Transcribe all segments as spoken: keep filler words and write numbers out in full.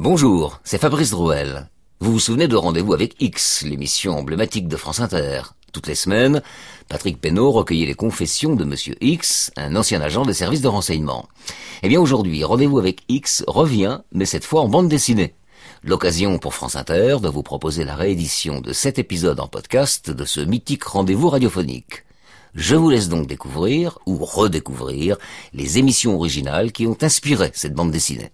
Bonjour, c'est Fabrice Drouel. Vous vous souvenez de Rendez-vous avec X, l'émission emblématique de France Inter. Toutes les semaines, Patrick Pénaud recueillait les confessions de Monsieur X, un ancien agent des services de renseignement. Eh bien aujourd'hui, Rendez-vous avec X revient, mais cette fois en bande dessinée. L'occasion pour France Inter de vous proposer la réédition de sept épisodes en podcast de ce mythique rendez-vous radiophonique. Je vous laisse donc découvrir, ou redécouvrir, les émissions originales qui ont inspiré cette bande dessinée.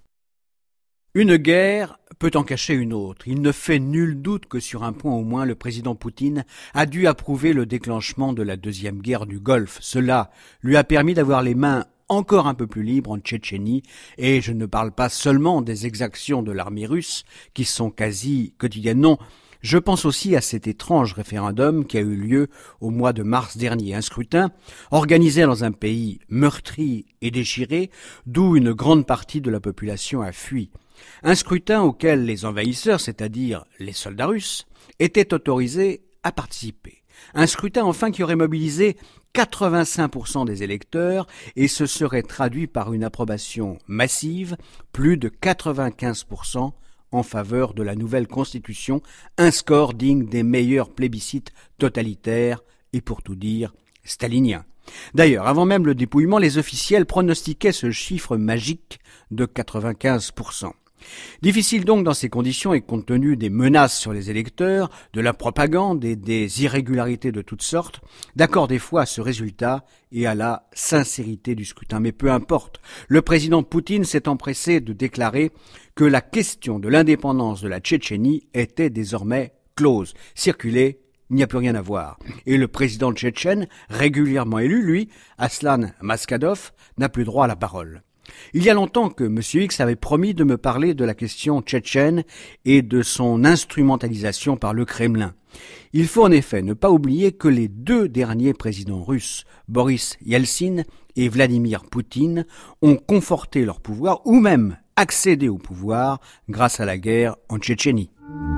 Une guerre peut en cacher une autre. Il ne fait nul doute que sur un point au moins, le président Poutine a dû approuver le déclenchement de la deuxième guerre du Golfe. Cela lui a permis d'avoir les mains encore un peu plus libres en Tchétchénie, et je ne parle pas seulement des exactions de l'armée russe, qui sont quasi quotidiennes, non. Je pense aussi à cet étrange référendum qui a eu lieu au mois de mars dernier, un scrutin organisé dans un pays meurtri et déchiré, d'où une grande partie de la population a fui. Un scrutin auquel les envahisseurs, c'est-à-dire les soldats russes, étaient autorisés à participer. Un scrutin enfin qui aurait mobilisé quatre-vingt-cinq pour cent des électeurs et se serait traduit par une approbation massive, plus de quatre-vingt-quinze pour cent en faveur de la nouvelle constitution, un score digne des meilleurs plébiscites totalitaires et pour tout dire staliniens. D'ailleurs, avant même le dépouillement, les officiels pronostiquaient ce chiffre magique de quatre-vingt-quinze pour cent. Difficile donc dans ces conditions et compte tenu des menaces sur les électeurs, de la propagande et des irrégularités de toutes sortes, d'accorder foi à ce résultat et à la sincérité du scrutin. Mais peu importe, le président Poutine s'est empressé de déclarer que la question de l'indépendance de la Tchétchénie était désormais close. Circuler, il n'y a plus rien à voir. Et le président tchétchène, régulièrement élu, lui, Aslan Maskadov, n'a plus droit à la parole. Il y a longtemps que M. X avait promis de me parler de la question tchétchène et de son instrumentalisation par le Kremlin. Il faut en effet ne pas oublier que les deux derniers présidents russes, Boris Yeltsin et Vladimir Poutine, ont conforté leur pouvoir ou même accédé au pouvoir grâce à la guerre en Tchétchénie.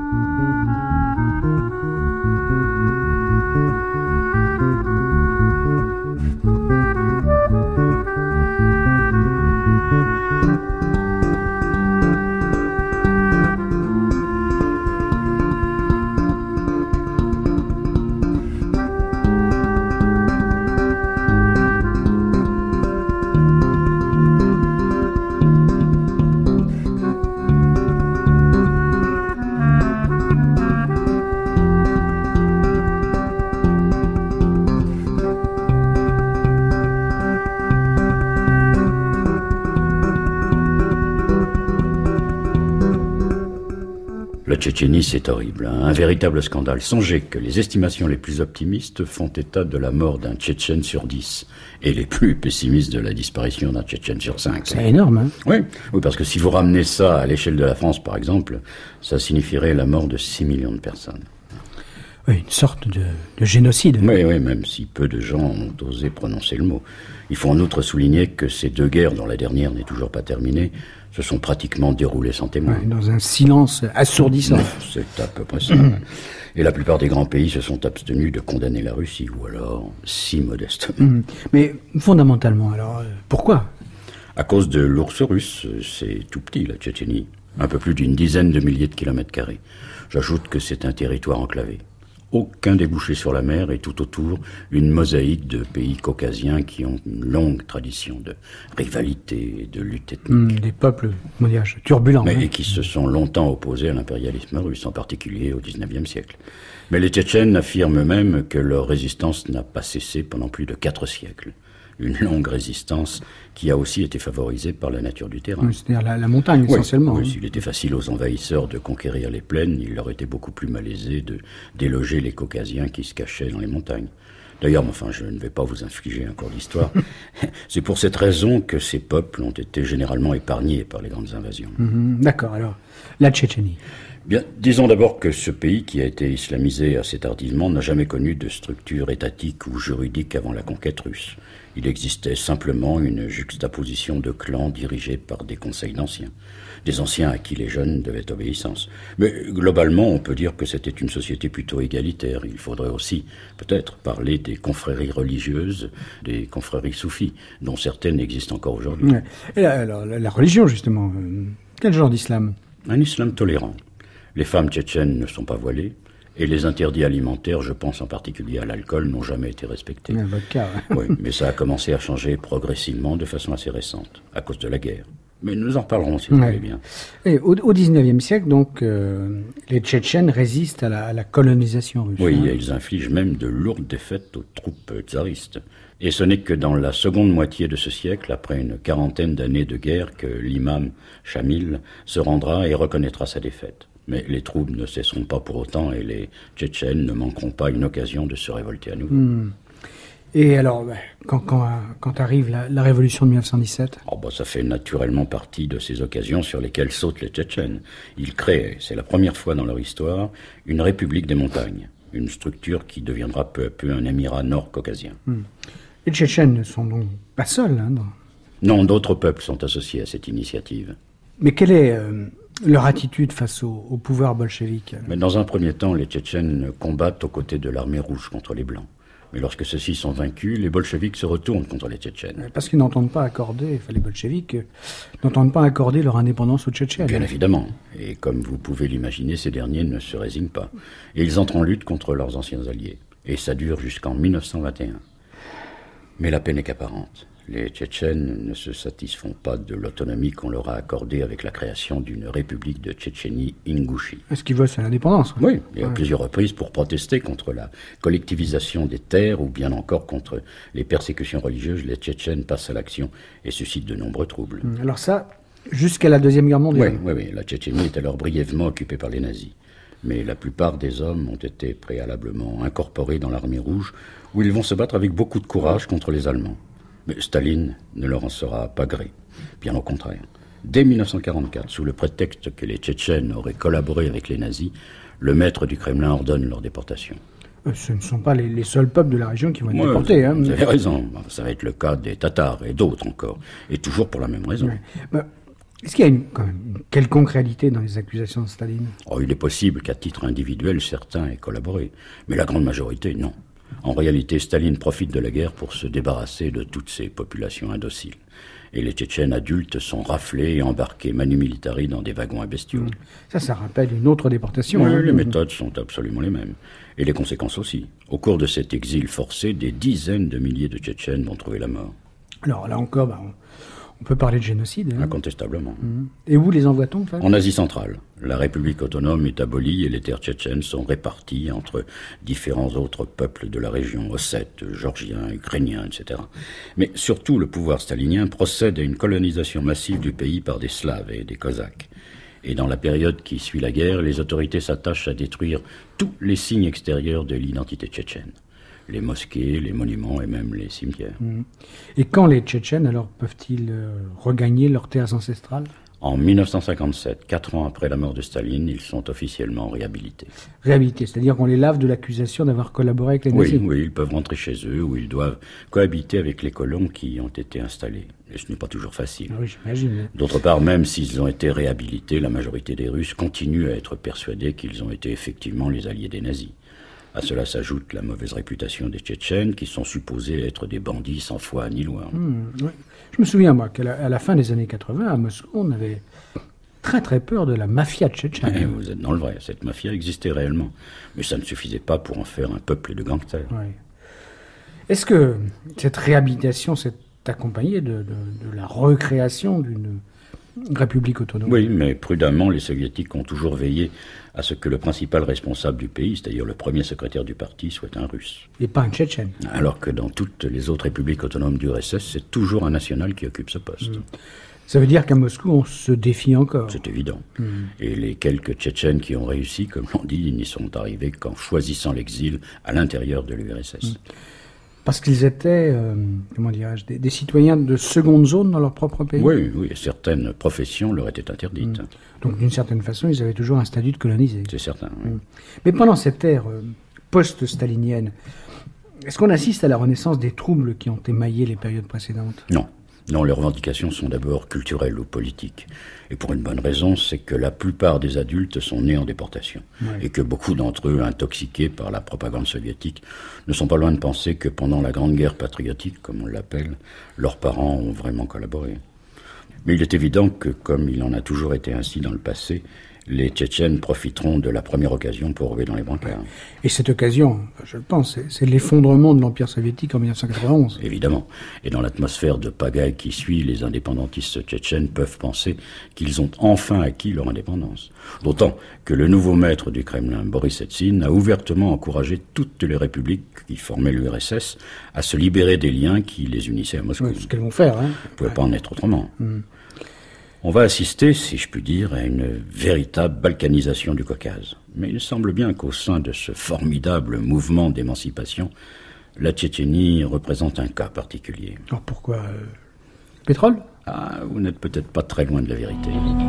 La Tchétchénie, c'est horrible, hein, un véritable scandale. Songez que les estimations les plus optimistes font état de la mort d'un Tchétchène sur dix, et les plus pessimistes de la disparition d'un Tchétchène sur cinq. C'est énorme, hein ? Oui, oui, parce que si vous ramenez ça à l'échelle de la France, par exemple, ça signifierait la mort de six millions de personnes. Oui, une sorte de, de génocide. Oui, oui, même si peu de gens ont osé prononcer le mot. Il faut en outre souligner que ces deux guerres, dont la dernière n'est toujours pas terminée, se sont pratiquement déroulées sans témoins. Ouais, dans un silence assourdissant. C'est à peu près ça. Et la plupart des grands pays se sont abstenus de condamner la Russie, ou alors si modestement. Mais fondamentalement, alors, euh, pourquoi ? À cause de l'ours russe, c'est tout petit, la Tchétchénie. Un peu plus d'une dizaine de milliers de kilomètres carrés. J'ajoute que c'est un territoire enclavé. Aucun débouché sur la mer et tout autour une mosaïque de pays caucasiens qui ont une longue tradition de rivalité et de lutte ethnique. Mmh, des peuples, comment dire, turbulents. Mais, hein. Et qui se sont longtemps opposés à l'impérialisme russe, en particulier au dix-neuvième siècle. Mais les Tchétchènes affirment eux-mêmes que leur résistance n'a pas cessé pendant plus de quatre siècles. Une longue résistance qui a aussi été favorisée par la nature du terrain. Oui, c'est-à-dire la, la montagne, oui, essentiellement. Oui, hein. S'il était facile aux envahisseurs de conquérir les plaines, il leur était beaucoup plus malaisé de déloger les Caucasiens qui se cachaient dans les montagnes. D'ailleurs, enfin, je ne vais pas vous infliger un cours d'histoire. C'est pour cette raison que ces peuples ont été généralement épargnés par les grandes invasions. Mmh, d'accord, alors, la Tchétchénie. Bien, disons d'abord que ce pays, qui a été islamisé assez tardivement, n'a jamais connu de structure étatique ou juridique avant la conquête russe. Il existait simplement une juxtaposition de clans dirigés par des conseils d'anciens. Des anciens à qui les jeunes devaient obéissance. Mais globalement, on peut dire que c'était une société plutôt égalitaire. Il faudrait aussi, peut-être, parler des confréries religieuses, des confréries soufis, dont certaines existent encore aujourd'hui. Ouais. Et la, alors, la, la religion, justement, euh, quel genre d'islam ? Un islam tolérant. Les femmes tchétchènes ne sont pas voilées, et les interdits alimentaires, je pense en particulier à l'alcool, n'ont jamais été respectés. Ouais, votre cas, ouais. Oui, mais ça a commencé à changer progressivement de façon assez récente, à cause de la guerre. Mais nous en reparlerons si vous Ouais. voulez bien. Et au, au dix-neuvième siècle, donc, euh, les Tchétchènes résistent à la, à la colonisation russe. Oui, hein. et ils infligent même de lourdes défaites aux troupes tsaristes. Et ce n'est que dans la seconde moitié de ce siècle, après une quarantaine d'années de guerre, que l'imam Shamil se rendra et reconnaîtra sa défaite. Mais les troupes ne cesseront pas pour autant et les Tchétchènes ne manqueront pas une occasion de se révolter à nouveau. Hmm. Et alors, bah, quand, quand, quand arrive la, la révolution de mille neuf cent dix-sept, Oh bah, ça fait naturellement partie de ces occasions sur lesquelles sautent les Tchétchènes. Ils créent, c'est la première fois dans leur histoire, une république des montagnes, une structure qui deviendra peu à peu un émirat nord-caucasien. hmm. les Tchétchènes ne sont donc pas seuls. Hein, dans- Non, d'autres peuples sont associés à cette initiative. Mais quelle est euh, leur attitude face au, au pouvoir bolchevique? Mais dans un premier temps, les Tchétchènes combattent aux côtés de l'armée rouge contre les Blancs. Mais lorsque ceux-ci sont vaincus, les bolcheviks se retournent contre les Tchétchènes. Parce qu'ils n'entendent pas accorder, enfin les bolcheviks, euh, n'entendent pas accorder leur indépendance aux Tchétchènes. Bien évidemment. Et comme vous pouvez l'imaginer, ces derniers ne se résignent pas. Et ils entrent en lutte contre leurs anciens alliés. Et ça dure jusqu'en mille neuf cent vingt et un. Mais la paix n'est qu'apparente. Les Tchétchènes ne se satisfont pas de l'autonomie qu'on leur a accordée avec la création d'une république de Tchétchénie-Ingouchie. Ce qu'ils veulent, c'est l'indépendance. ouais. Oui, et à Ouais. plusieurs reprises pour protester contre la collectivisation des terres ou bien encore contre les persécutions religieuses, les Tchétchènes passent à l'action et suscitent de nombreux troubles. Alors ça, jusqu'à la Deuxième Guerre Oui, mondiale. oui, oui, la Tchétchénie est alors brièvement occupée par les nazis. Mais la plupart des hommes ont été préalablement incorporés dans l'armée rouge, où ils vont se battre avec beaucoup de courage contre les Allemands. Mais Staline ne leur en sera pas gré, bien au contraire. Dès mille neuf cent quarante-quatre, sous le prétexte que les Tchétchènes auraient collaboré avec les nazis, le maître du Kremlin ordonne leur déportation. Euh, Ce ne sont pas les, les seuls peuples de la région qui vont être Ouais, déportés. Hein. vous avez raison, ça va être le cas des Tatars et d'autres encore, et toujours pour la même raison. Ouais. Bah, est-ce qu'il y a une, quand même, une quelconque réalité dans les accusations de Staline? Oh, il est possible qu'à titre individuel, certains aient collaboré, mais la grande majorité, non. En réalité, Staline profite de la guerre pour se débarrasser de toutes ces populations indociles. Et les Tchétchènes adultes sont raflés et embarqués manu militari dans des wagons à bestiaux. Ça, ça rappelle une autre déportation. Oui, hein. les méthodes sont absolument les mêmes. Et les conséquences aussi. Au cours de cet exil forcé, des dizaines de milliers de Tchétchènes vont trouver la mort. Alors là encore, bah, on, on peut parler de génocide. hein. Incontestablement. Et où les envoie-t-on en fait En Asie centrale, la République autonome est abolie et les terres tchétchènes sont réparties entre différents autres peuples de la région, ossètes, géorgiens, ukrainiens, et cetera. Mais surtout, le pouvoir stalinien procède à une colonisation massive du pays par des Slaves et des Cosaques. Et dans la période qui suit la guerre, les autorités s'attachent à détruire tous les signes extérieurs de l'identité tchétchène. Les mosquées, les monuments et même les cimetières. Et quand les Tchétchènes, alors, peuvent-ils euh, regagner leurs terres ancestrales? En mille neuf cent cinquante-sept, quatre ans après la mort de Staline, ils sont officiellement réhabilités. Réhabilités, c'est-à-dire qu'on les lave de l'accusation d'avoir collaboré avec les nazis. Oui, oui, ils peuvent rentrer chez eux où ils doivent cohabiter avec les colons qui y ont été installés. Et ce n'est pas toujours facile. Ah oui, j'imagine. D'autre part, même s'ils ont été réhabilités, la majorité des Russes continuent à être persuadés qu'ils ont été effectivement les alliés des nazis. À cela s'ajoute la mauvaise réputation des Tchétchènes, qui sont supposés être des bandits sans foi ni loi. Hmm, ouais. Je me souviens, moi, qu'à la, à la fin des années quatre-vingts, à Moscou, on avait très très peur de la mafia tchétchène. Eh, vous êtes dans le vrai, cette mafia existait réellement. Mais ça ne suffisait pas pour en faire un peuple de gangsters. Ouais. Est-ce que cette réhabilitation s'est accompagnée de, de, de la recréation d'une république autonome? Oui, mais prudemment, les soviétiques ont toujours veillé à ce que le principal responsable du pays, c'est-à-dire le premier secrétaire du parti, soit un russe. Et pas un tchétchène. Alors que dans toutes les autres républiques autonomes du R S S, c'est toujours un national qui occupe ce poste. Mmh. Ça veut dire qu'à Moscou, on se défie encore. C'est évident. Mmh. Et les quelques Tchétchènes qui ont réussi, comme l'on dit, ils n'y sont arrivés qu'en choisissant l'exil à l'intérieur de l'U R S S. Mmh. Parce qu'ils étaient, euh, comment dirais-je, des, des citoyens de seconde zone dans leur propre pays. Oui, oui, et certaines professions leur étaient interdites. Mmh. Donc d'une certaine façon, ils avaient toujours un statut de colonisé. C'est certain. Oui. Mmh. Mais pendant cette ère euh, post-stalinienne, est-ce qu'on assiste à la renaissance des troubles qui ont émaillé les périodes précédentes? Non. Non, les revendications sont d'abord culturelles ou politiques. Et pour une bonne raison, c'est que la plupart des adultes sont nés en déportation. Ouais. Et que beaucoup d'entre eux, intoxiqués par la propagande soviétique, ne sont pas loin de penser que pendant la Grande Guerre patriotique, comme on l'appelle, leurs parents ont vraiment collaboré. Mais il est évident que, comme il en a toujours été ainsi dans le passé, les Tchétchènes profiteront de la première occasion pour rouler dans les brancards. Et cette occasion, je le pense, c'est, c'est l'effondrement de l'Empire soviétique en dix-neuf cent quatre-vingt-onze. Évidemment. Et dans l'atmosphère de pagaille qui suit, les indépendantistes tchétchènes peuvent penser qu'ils ont enfin acquis leur indépendance. D'autant que le nouveau maître du Kremlin, Boris Eltsine, a ouvertement encouragé toutes les républiques qui formaient l'U R S S à se libérer des liens qui les unissaient à Moscou. Oui, ce qu'elles vont faire. Hein. Il ne pouvait ouais. pas en être autrement. Mm. On va assister, si je puis dire, à une véritable balkanisation du Caucase. Mais il semble bien qu'au sein de ce formidable mouvement d'émancipation, la Tchétchénie représente un cas particulier. Alors pourquoi euh, pétrole ? Ah, vous n'êtes peut-être pas très loin de la vérité.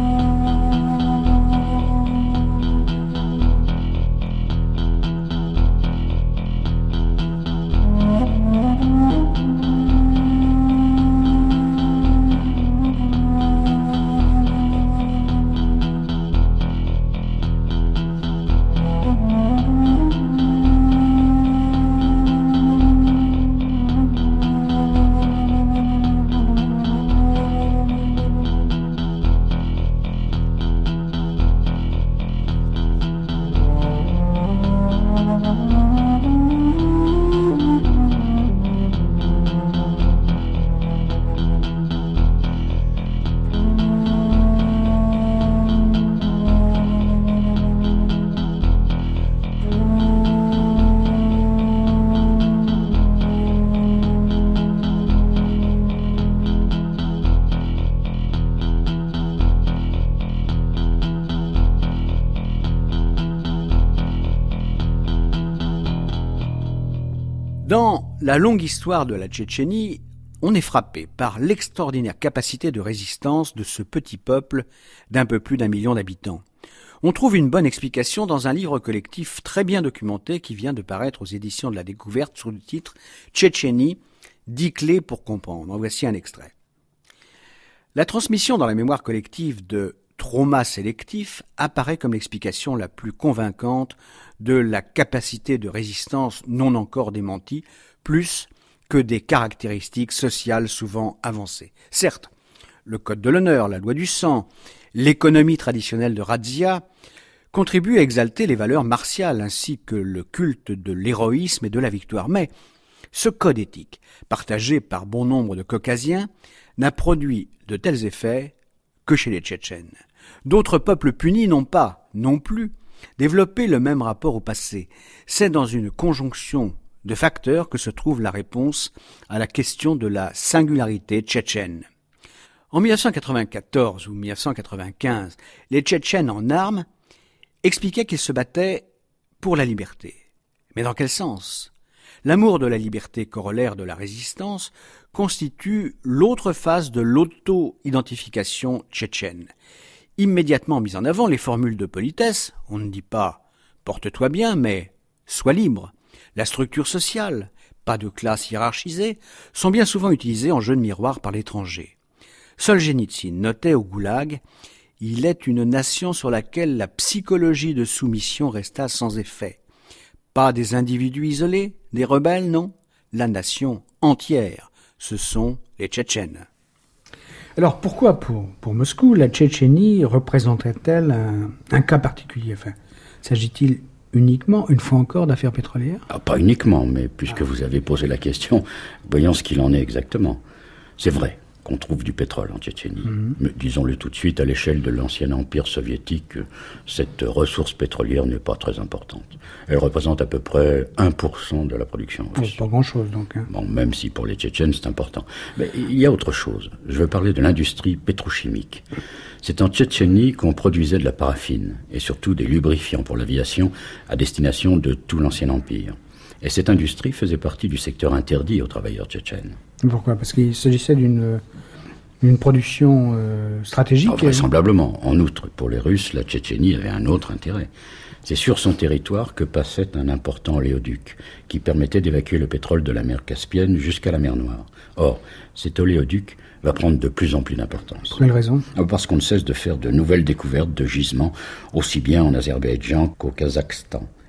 Dans la longue histoire de la Tchétchénie, on est frappé par l'extraordinaire capacité de résistance de ce petit peuple d'un peu plus d'un million d'habitants. On trouve une bonne explication dans un livre collectif très bien documenté qui vient de paraître aux éditions de la Découverte sous le titre « Tchétchénie, dix clés pour comprendre ». En voici un extrait. La transmission dans la mémoire collective de trauma sélectif apparaît comme l'explication la plus convaincante de la capacité de résistance non encore démentie, plus que des caractéristiques sociales souvent avancées. Certes, le code de l'honneur, la loi du sang, l'économie traditionnelle de razzia contribuent à exalter les valeurs martiales ainsi que le culte de l'héroïsme et de la victoire. Mais ce code éthique, partagé par bon nombre de Caucasiens, n'a produit de tels effets que chez les Tchétchènes. D'autres peuples punis n'ont pas, non plus, développé le même rapport au passé. C'est dans une conjonction de facteurs que se trouve la réponse à la question de la singularité tchétchène. En dix-neuf cent quatre-vingt-quatorze ou dix-neuf cent quatre-vingt-quinze, les Tchétchènes en armes expliquaient qu'ils se battaient pour la liberté. Mais dans quel sens ? L'amour de la liberté, corollaire de la résistance, constitue l'autre phase de l'auto-identification tchétchène. Immédiatement mises en avant, les formules de politesse, on ne dit pas « porte-toi bien », mais « sois libre ». La structure sociale, pas de classe hiérarchisée, sont bien souvent utilisées en jeu de miroir par l'étranger. Solzhenitsyn notait au Goulag « Il est une nation sur laquelle la psychologie de soumission resta sans effet. Pas des individus isolés, des rebelles, non. La nation entière, ce sont les Tchétchènes. » Alors pourquoi pour, pour Moscou, la Tchétchénie représenterait-elle un, un cas particulier ? Enfin, s'agit-il uniquement, une fois encore, d'affaires pétrolières ? Ah, pas uniquement, mais puisque ah. vous avez posé la question, voyons ce qu'il en est exactement. C'est vrai qu'on trouve du pétrole en Tchétchénie. Mm-hmm. Mais disons-le tout de suite, à l'échelle de l'ancien empire soviétique, cette ressource pétrolière n'est pas très importante. Elle représente à peu près un pour cent de la production russe. Oh, pas grand-chose, donc. Hein. Bon, même si pour les Tchétchènes, c'est important. Mais il y a autre chose. Je veux parler de l'industrie pétrochimique. C'est en Tchétchénie qu'on produisait de la paraffine, et surtout des lubrifiants pour l'aviation, à destination de tout l'ancien empire. Et cette industrie faisait partie du secteur interdit aux travailleurs tchétchènes. Pourquoi ? Parce qu'il s'agissait d'une, d'une production euh, stratégique. Oh, vraisemblablement. En outre, pour les Russes, la Tchétchénie avait un autre intérêt. C'est sur son territoire que passait un important oléoduc qui permettait d'évacuer le pétrole de la mer Caspienne jusqu'à la mer Noire. Or, cet oléoduc va prendre de plus en plus d'importance. Pour quelle raison ? Parce qu'on ne cesse de faire de nouvelles découvertes de gisements, aussi bien en Azerbaïdjan qu'au Kazakhstan.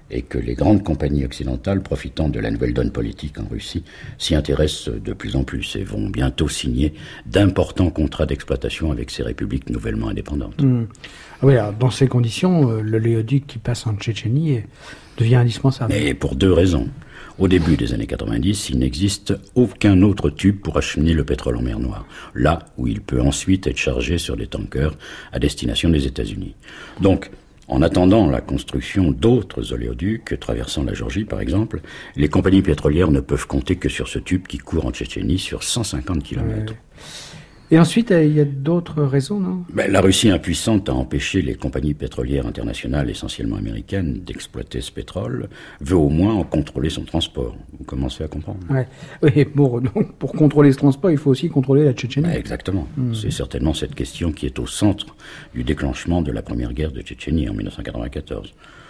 et que les grandes compagnies occidentales, profitant de la nouvelle donne politique en Russie, s'y intéressent de plus en plus et vont bientôt signer d'importants contrats d'exploitation avec ces républiques nouvellement indépendantes. Mmh. Ah oui, alors, dans ces conditions, euh, le léoduc qui passe en Tchétchénie devient indispensable. Mais pour deux raisons. Au début des années quatre-vingt-dix, il n'existe aucun autre tube pour acheminer le pétrole en mer Noire, là où il peut ensuite être chargé sur des tankers à destination des États-Unis. Donc, en attendant la construction d'autres oléoducs traversant la Géorgie, par exemple, les compagnies pétrolières ne peuvent compter que sur ce tube qui court en Tchétchénie sur cent cinquante kilomètres. Ouais. Et ensuite, il y a d'autres raisons, non ? Ben, la Russie impuissante a empêché les compagnies pétrolières internationales, essentiellement américaines, d'exploiter ce pétrole, veut au moins en contrôler son transport. Vous commencez à comprendre ? Ouais. Oui, bon, donc, pour contrôler ce transport, il faut aussi contrôler la Tchétchénie. Ben, exactement. Mmh. C'est certainement cette question qui est au centre du déclenchement de la première guerre de Tchétchénie en mille neuf cent quatre-vingt-quatorze.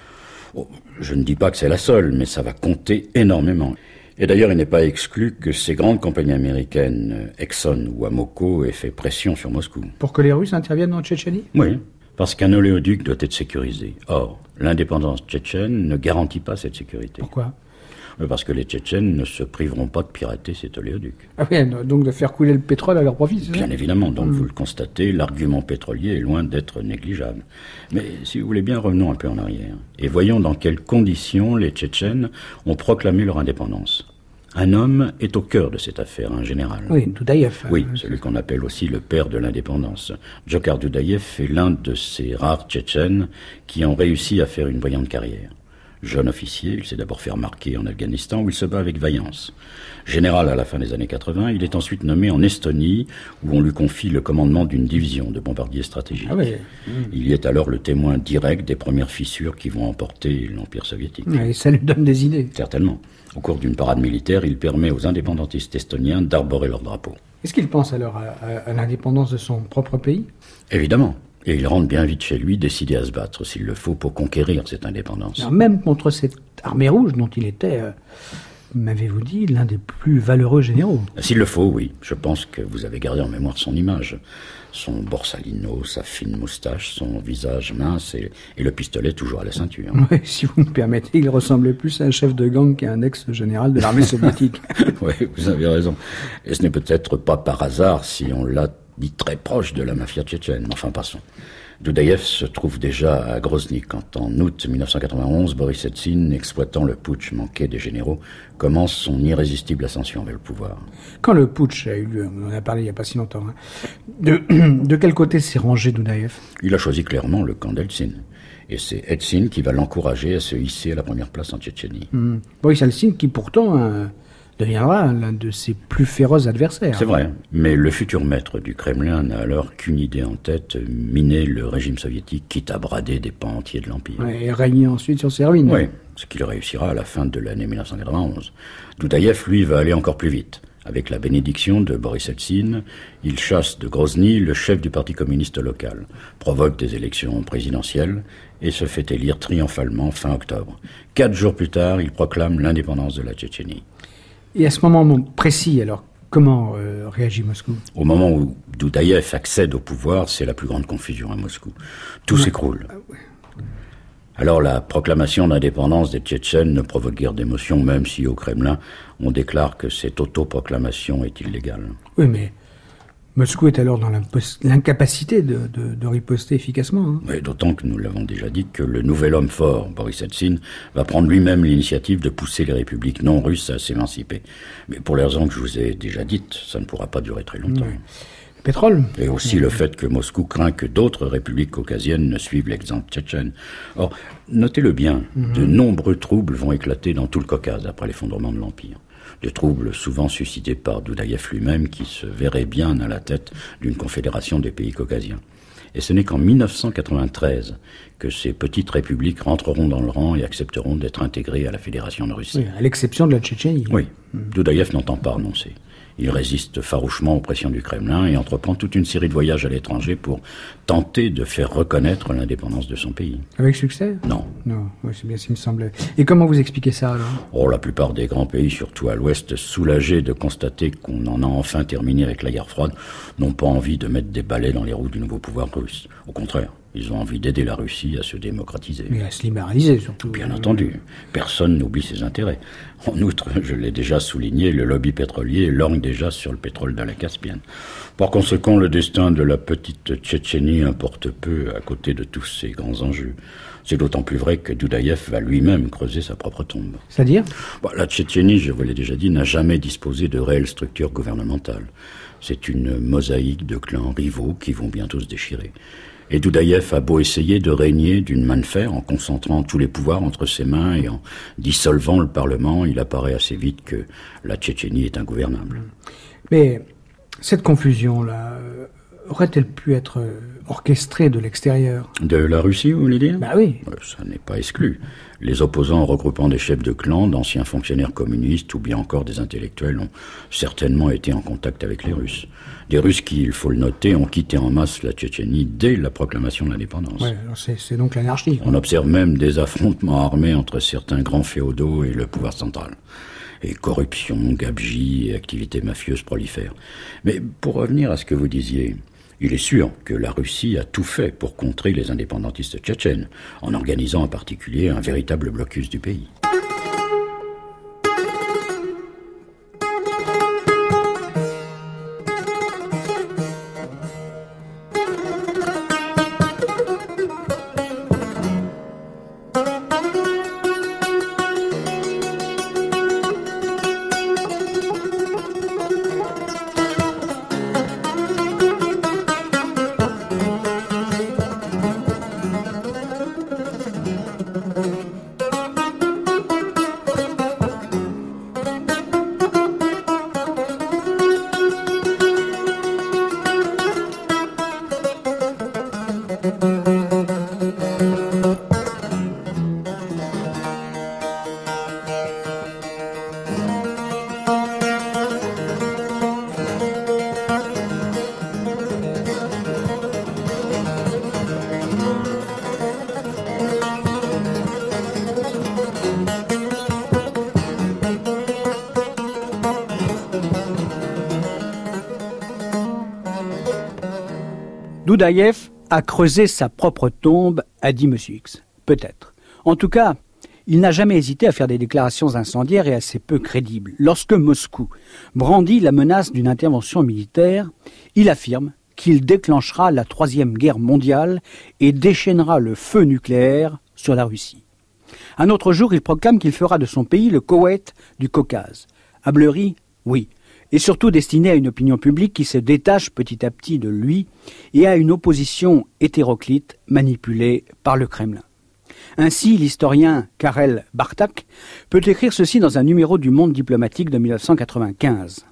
Oh, je ne dis pas que c'est la seule, mais ça va compter énormément. Et d'ailleurs, il n'est pas exclu que ces grandes compagnies américaines, Exxon ou Amoco, aient fait pression sur Moscou. Pour que les Russes interviennent en Tchétchénie ? Oui, parce qu'un oléoduc doit être sécurisé. Or, l'indépendance tchétchène ne garantit pas cette sécurité. Pourquoi ? Parce que les Tchétchènes ne se priveront pas de pirater cet oléoduc. Ah oui, donc de faire couler le pétrole à leur profit, c'est ça ? Bien évidemment, donc mmh. vous le constatez, l'argument pétrolier est loin d'être négligeable. Mais si vous voulez bien, revenons un peu en arrière. Et voyons dans quelles conditions les Tchétchènes ont proclamé leur indépendance. Un homme est au cœur de cette affaire, un général. Oui, Doudaïev. Oui, celui qu'on appelle aussi le père de l'indépendance. Djokhar Doudaïev est l'un de ces rares Tchétchènes qui ont réussi à faire une brillante carrière. Jeune officier, il s'est d'abord fait remarquer en Afghanistan où il se bat avec vaillance. Général à la fin des années quatre-vingts, il est ensuite nommé en Estonie où on lui confie le commandement d'une division de bombardiers stratégiques. Ah oui. Il y est alors le témoin direct des premières fissures qui vont emporter l'Empire soviétique. Et ça lui donne des idées. Certainement. Au cours d'une parade militaire, il permet aux indépendantistes estoniens d'arborer leur drapeau. Est-ce qu'il pense alors à, à, à l'indépendance de son propre pays ? Évidemment. Et il rentre bien vite chez lui, décidé à se battre, s'il le faut, pour conquérir cette indépendance. Alors, même contre cette armée rouge dont il était, euh, m'avez-vous dit, l'un des plus valeureux généraux. S'il le faut, oui. Je pense que vous avez gardé en mémoire son image. Son borsalino, sa fine moustache, son visage mince et, et le pistolet toujours à la ceinture. Oui, si vous me permettez, il ressemblait plus à un chef de gang qu'à un ex-général de l'armée soviétique. Oui, vous avez raison. Et ce n'est peut-être pas par hasard si on l'a dit très proche de la mafia tchétchène. Enfin, passons. Doudaïev se trouve déjà à Grozny quand, en août mille neuf cent quatre-vingt-onze, Boris Eltsine, exploitant le putsch manqué des généraux, commence son irrésistible ascension vers le pouvoir. Quand le putsch a eu lieu, on en a parlé il n'y a pas si longtemps, hein, de, de quel côté s'est rangé Doudaïev ? Il a choisi clairement le camp d'Eltsine. Et c'est Eltsine qui va l'encourager à se hisser à la première place en Tchétchénie. Mmh. Boris Eltsine qui pourtant euh, deviendra l'un de ses plus féroces adversaires. C'est vrai, mais le futur maître du Kremlin n'a alors qu'une idée en tête, miner le régime soviétique, quitte à brader des pans entiers de l'Empire. Ouais, et régner ensuite sur ses ruines. Oui, ce qu'il réussira à la fin de l'année mille neuf cent quatre-vingt-onze. Doudaïev, lui, va aller encore plus vite. Avec la bénédiction de Boris Eltsine, il chasse de Grozny le chef du parti communiste local, provoque des élections présidentielles et se fait élire triomphalement fin octobre. Quatre jours plus tard, il proclame l'indépendance de la Tchétchénie. Et à ce moment précis, alors, comment euh, réagit Moscou ? Au moment où Doudaïev accède au pouvoir, c'est la plus grande confusion à Moscou. Tout ouais. s'écroule. Ouais. Alors la proclamation d'indépendance des Tchétchènes ne provoque guère d'émotion, même si au Kremlin, on déclare que cette autoproclamation est illégale. Oui, mais Moscou est alors dans l'incapacité de, de, de riposter efficacement. Hein. Oui, d'autant que nous l'avons déjà dit que le nouvel homme fort, Boris Eltsine, va prendre lui-même l'initiative de pousser les républiques non russes à s'émanciper. Mais pour les raisons que je vous ai déjà dites, ça ne pourra pas durer très longtemps. Oui. Pétrole. Et aussi mmh. le fait que Moscou craint que d'autres républiques caucasiennes ne suivent l'exemple tchétchène. Or, notez-le bien, mmh. de nombreux troubles vont éclater dans tout le Caucase après l'effondrement de l'Empire. Des troubles souvent suscités par Doudaïev lui-même qui se verrait bien à la tête d'une confédération des pays caucasiens. Et ce n'est qu'en mille neuf cent quatre-vingt-treize que ces petites républiques rentreront dans le rang et accepteront d'être intégrées à la Fédération de Russie. Oui, à l'exception de la Tchétchénie. Oui, mmh. Doudaïev n'entend pas renoncer. Il résiste farouchement aux pressions du Kremlin et entreprend toute une série de voyages à l'étranger pour tenter de faire reconnaître l'indépendance de son pays. Avec succès ? Non. Non, oui, c'est bien ce qui me semblait. Et comment vous expliquez ça, alors ? Oh, la plupart des grands pays, surtout à l'Ouest, soulagés de constater qu'on en a enfin terminé avec la guerre froide, n'ont pas envie de mettre des balais dans les roues du nouveau pouvoir russe. Au contraire, Ils ont envie d'aider la Russie à se démocratiser. Mais à se libéraliser, surtout. Bien entendu. Personne n'oublie ses intérêts. En outre, je l'ai déjà souligné, le lobby pétrolier lorgne déjà sur le pétrole de la Caspienne. Par conséquent, le destin de la petite Tchétchénie importe peu à côté de tous ces grands enjeux. C'est d'autant plus vrai que Doudaïev va lui-même creuser sa propre tombe. C'est-à-dire ? Bah, la Tchétchénie, je vous l'ai déjà dit, n'a jamais disposé de réelle structure gouvernementale. C'est une mosaïque de clans rivaux qui vont bientôt se déchirer. Et Doudaïev a beau essayer de régner d'une main de fer en concentrant tous les pouvoirs entre ses mains et en dissolvant le Parlement, il apparaît assez vite que la Tchétchénie est ingouvernable. Mais cette confusion-là, aurait-elle pu être orchestrée de l'extérieur ? De la Russie, vous voulez dire ? Bah oui. Ça n'est pas exclu. Les opposants regroupant des chefs de clan, d'anciens fonctionnaires communistes ou bien encore des intellectuels ont certainement été en contact avec les Russes. Des Russes qui, il faut le noter, ont quitté en masse la Tchétchénie dès la proclamation de l'indépendance. Ouais, alors c'est, c'est donc l'anarchie. On observe même des affrontements armés entre certains grands féodaux et le pouvoir central. Et corruption, gabegie et activités mafieuses prolifèrent. Mais pour revenir à ce que vous disiez, il est sûr que la Russie a tout fait pour contrer les indépendantistes tchétchènes, en organisant en particulier un véritable blocus du pays. Doudaïev a creusé sa propre tombe, a dit M. X. Peut-être. En tout cas, il n'a jamais hésité à faire des déclarations incendiaires et assez peu crédibles. Lorsque Moscou brandit la menace d'une intervention militaire, il affirme qu'il déclenchera la Troisième Guerre mondiale et déchaînera le feu nucléaire sur la Russie. Un autre jour, il proclame qu'il fera de son pays le Koweït du Caucase. Hablerie, oui. Et surtout destiné à une opinion publique qui se détache petit à petit de lui et à une opposition hétéroclite manipulée par le Kremlin. Ainsi, l'historien Karel Bartak peut écrire ceci dans un numéro du Monde diplomatique de dix-neuf cent quatre-vingt-quinze.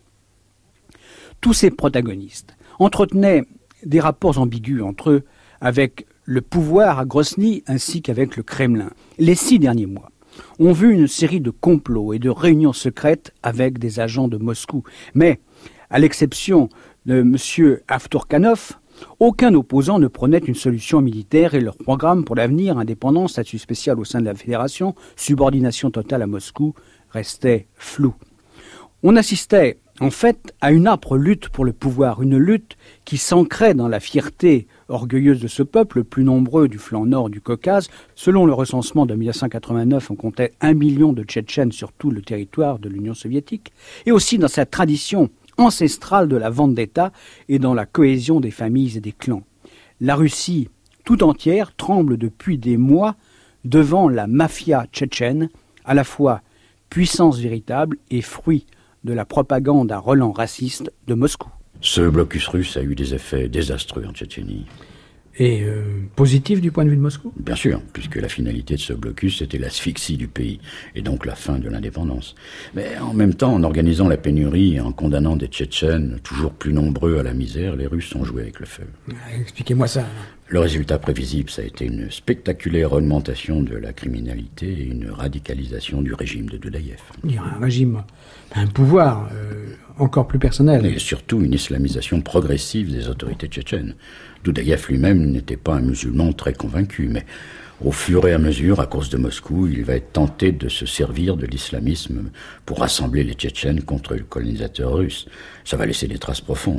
Tous ces protagonistes entretenaient des rapports ambigus entre eux avec le pouvoir à Grozny ainsi qu'avec le Kremlin. Les six derniers mois ont vu une série de complots et de réunions secrètes avec des agents de Moscou. Mais, à l'exception de M. Avtourkanov, aucun opposant ne prônait une solution militaire et leur programme pour l'avenir, indépendance, statut spécial au sein de la fédération, subordination totale à Moscou, restait flou. On assistait en fait à une âpre lutte pour le pouvoir, une lutte qui s'ancrait dans la fierté orgueilleuse de ce peuple, le plus nombreux du flanc nord du Caucase. Selon le recensement de dix-neuf cent quatre-vingt-neuf, on comptait un million de Tchétchènes sur tout le territoire de l'Union soviétique, et aussi dans cette tradition ancestrale de la vendetta et dans la cohésion des familles et des clans. La Russie tout entière tremble depuis des mois devant la mafia tchétchène, à la fois puissance véritable et fruit de la propagande à relents raciste de Moscou. Ce blocus russe a eu des effets désastreux en Tchétchénie. Et euh, positif du point de vue de Moscou ? Bien sûr, puisque la finalité de ce blocus, c'était l'asphyxie du pays, et donc la fin de l'indépendance. Mais en même temps, en organisant la pénurie et en condamnant des Tchétchènes toujours plus nombreux à la misère, les Russes ont joué avec le feu. Expliquez-moi ça. Le résultat prévisible, ça a été une spectaculaire augmentation de la criminalité et une radicalisation du régime de Doudaïev. Il y a un régime, un pouvoir euh, encore plus personnel. Et surtout une islamisation progressive des autorités tchétchènes. Doudaïev lui-même n'était pas un musulman très convaincu, mais au fur et à mesure, à cause de Moscou, il va être tenté de se servir de l'islamisme pour rassembler les Tchétchènes contre le colonisateur russe. Ça va laisser des traces profondes.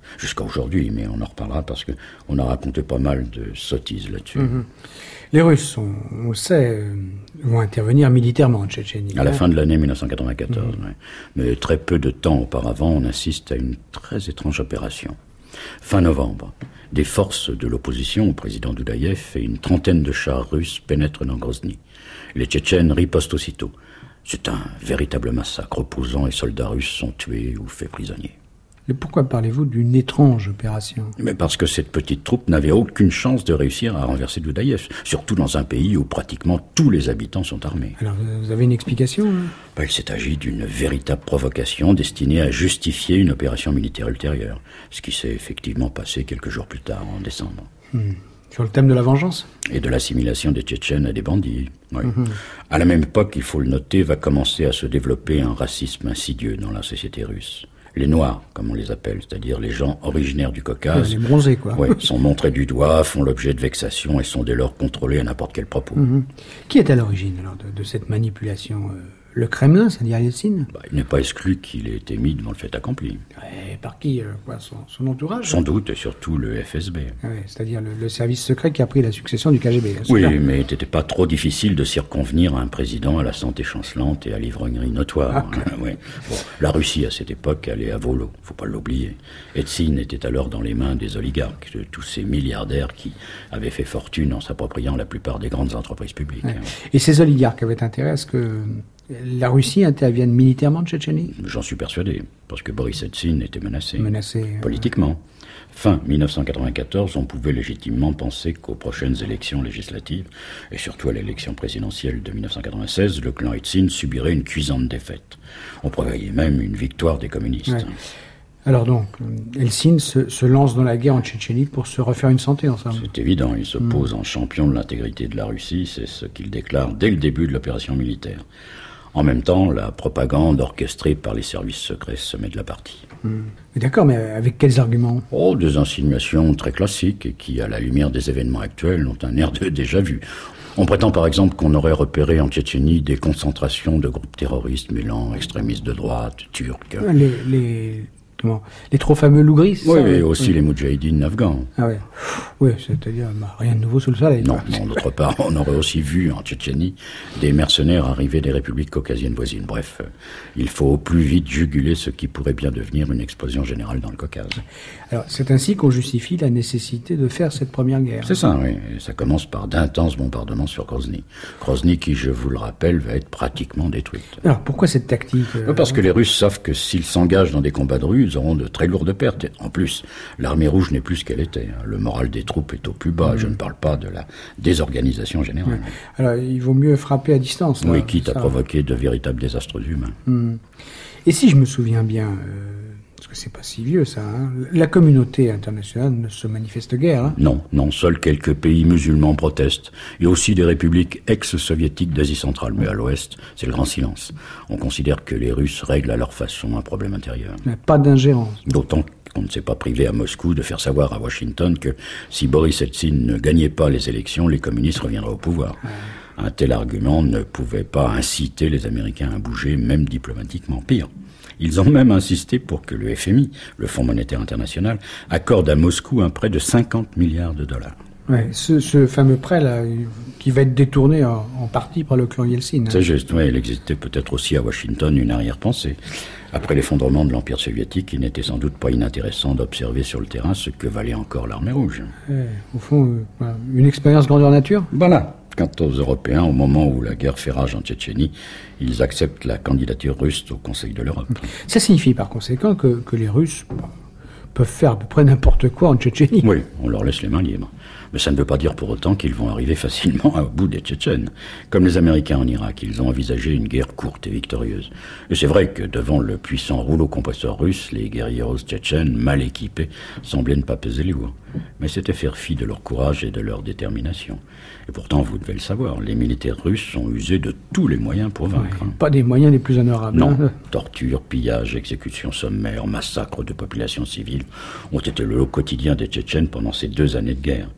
Jusqu'à aujourd'hui, mais on en reparlera parce qu'on a raconté pas mal de sottises là-dessus. Mmh. Les Russes, on, on le sait, vont intervenir militairement en Tchétchénie. À la fin de l'année mille neuf cent quatre-vingt-quatorze, mmh. ouais. Mais très peu de temps auparavant, on assiste à une très étrange opération. Fin novembre, des forces de l'opposition au président Doudaïev et une trentaine de chars russes pénètrent dans Grozny. Les Tchétchènes ripostent aussitôt. C'est un véritable massacre. Opposants et soldats russes sont tués ou faits prisonniers. Et pourquoi parlez-vous d'une étrange opération ? Mais parce que cette petite troupe n'avait aucune chance de réussir à renverser Doudaïev, surtout dans un pays où pratiquement tous les habitants sont armés. Alors, vous avez une explication hein ? bah, Il s'est agi d'une véritable provocation destinée à justifier une opération militaire ultérieure, ce qui s'est effectivement passé quelques jours plus tard, en décembre. Hmm. Sur le thème de la vengeance ? Et de l'assimilation des Tchétchènes à des bandits. Oui. Mm-hmm. À la même époque, il faut le noter, va commencer à se développer un racisme insidieux dans la société russe. Les Noirs, comme on les appelle, c'est-à-dire les gens originaires du Caucase, les bronzés, quoi. Ouais, sont montrés du doigt, font l'objet de vexations et sont dès lors contrôlés à n'importe quel propos. Mm-hmm. Qui est à l'origine alors de, de cette manipulation euh, Le Kremlin, c'est-à-dire Yeltsin ? bah, Il n'est pas exclu qu'il ait été mis devant le fait accompli. Et par qui euh, quoi, son, son entourage ? Sans doute, et surtout le F S B. Ouais, c'est-à-dire le, le service secret qui a pris la succession du K G B. Oui, là. Mais il n'était pas trop difficile de circonvenir à un président à la santé chancelante et à l'ivrognerie notoire. Ah, hein, ouais. Bon, la Russie, à cette époque, allait à volo, faut pas l'oublier. Yeltsin était alors dans les mains des oligarques, de tous ces milliardaires qui avaient fait fortune en s'appropriant la plupart des grandes entreprises publiques. Ouais. Et ces oligarques avaient intérêt à ce que la Russie intervienne militairement en Tchétchénie ? J'en suis persuadé, parce que Boris Yeltsin était menacé. Menacé. Politiquement. Euh... Fin mille neuf cent quatre-vingt-quatorze, on pouvait légitimement penser qu'aux prochaines élections législatives, et surtout à l'élection présidentielle de mille neuf cent quatre-vingt-seize, le clan Yeltsin subirait une cuisante défaite. On prévoyait même une victoire des communistes. Ouais. Alors donc, Yeltsin se, se lance dans la guerre en Tchétchénie pour se refaire une santé ensemble. C'est évident, il se mmh. pose en champion de l'intégrité de la Russie, c'est ce qu'il déclare dès le début de l'opération militaire. En même temps, la propagande orchestrée par les services secrets se met de la partie. Mmh. D'accord, mais avec quels arguments ? Oh, des insinuations très classiques et qui, à la lumière des événements actuels, ont un air de déjà-vu. On prétend par exemple qu'on aurait repéré en Tchétchénie des concentrations de groupes terroristes mêlant extrémistes de droite, turcs... Les... les... Comment ? Les trop fameux loups gris, Oui, et aussi oui. les moudjahidines afghans. Ah ouais. Oui, c'est-à-dire bah, rien de nouveau sous le soleil. Non, non, d'autre part, on aurait aussi vu en Tchétchénie des mercenaires arriver des républiques caucasiennes voisines. Bref, euh, il faut au plus vite juguler ce qui pourrait bien devenir une explosion générale dans le Caucase. Alors, c'est ainsi qu'on justifie la nécessité de faire cette première guerre. C'est ça, oui. Et ça commence par d'intenses bombardements sur Grozny. Grozny qui, je vous le rappelle, va être pratiquement détruite. Alors, pourquoi cette tactique euh... Parce que les Russes savent que s'ils s'engagent dans des combats de rue, ils auront de très lourdes pertes. En plus, l'armée rouge n'est plus ce qu'elle était. Le moral des troupes est au plus bas. Mmh. Je ne parle pas de la désorganisation générale. Ouais. Alors, il vaut mieux frapper à distance. Là, oui, quitte ça. à provoquer de véritables désastres humains. Mmh. Et si je me souviens bien, euh, parce que c'est pas si vieux ça, hein, la communauté internationale ne se manifeste guère. Hein. Non, non, seuls quelques pays musulmans protestent, et aussi des républiques ex-soviétiques d'Asie centrale. Mais à l'ouest, c'est le grand silence. On considère que les Russes règlent à leur façon un problème intérieur. Mais pas d'ingérence. D'autant qu'on ne s'est pas privé à Moscou de faire savoir à Washington que si Boris Yeltsin ne gagnait pas les élections, les communistes reviendraient au pouvoir. Ouais. Un tel argument ne pouvait pas inciter les Américains à bouger, même diplomatiquement. Pire, ils ont même insisté pour que le F M I, le Fonds monétaire international, accorde à Moscou un prêt de cinquante milliards de dollars. Ouais, ce, ce fameux prêt-là, qui va être détourné en, en partie par le clan Yeltsin. Hein. C'est juste, oui, il existait peut-être aussi à Washington une arrière-pensée. Après l'effondrement de l'Empire soviétique, il n'était sans doute pas inintéressant d'observer sur le terrain ce que valait encore l'armée rouge. Ouais, au fond, euh, une expérience grandeur nature ? Voilà. Quant aux Européens, au moment où la guerre fait rage en Tchétchénie, ils acceptent la candidature russe au Conseil de l'Europe. Ça signifie par conséquent que, que les Russes peuvent faire à peu près n'importe quoi en Tchétchénie. Oui, on leur laisse les mains libres. Mais ça ne veut pas dire pour autant qu'ils vont arriver facilement au bout des Tchétchènes. Comme les Américains en Irak, ils ont envisagé une guerre courte et victorieuse. Et c'est vrai que devant le puissant rouleau compresseur russe, les guerrieros tchétchènes, mal équipés, semblaient ne pas peser lourd. Mais c'était faire fi de leur courage et de leur détermination. Et pourtant, vous devez le savoir, les militaires russes ont usé de tous les moyens pour vaincre. Oui, pas des moyens les plus honorables. Non, hein. Torture, pillage, exécutions sommaires, massacres de populations civiles ont été le lot quotidien des Tchétchènes pendant ces deux années de guerre.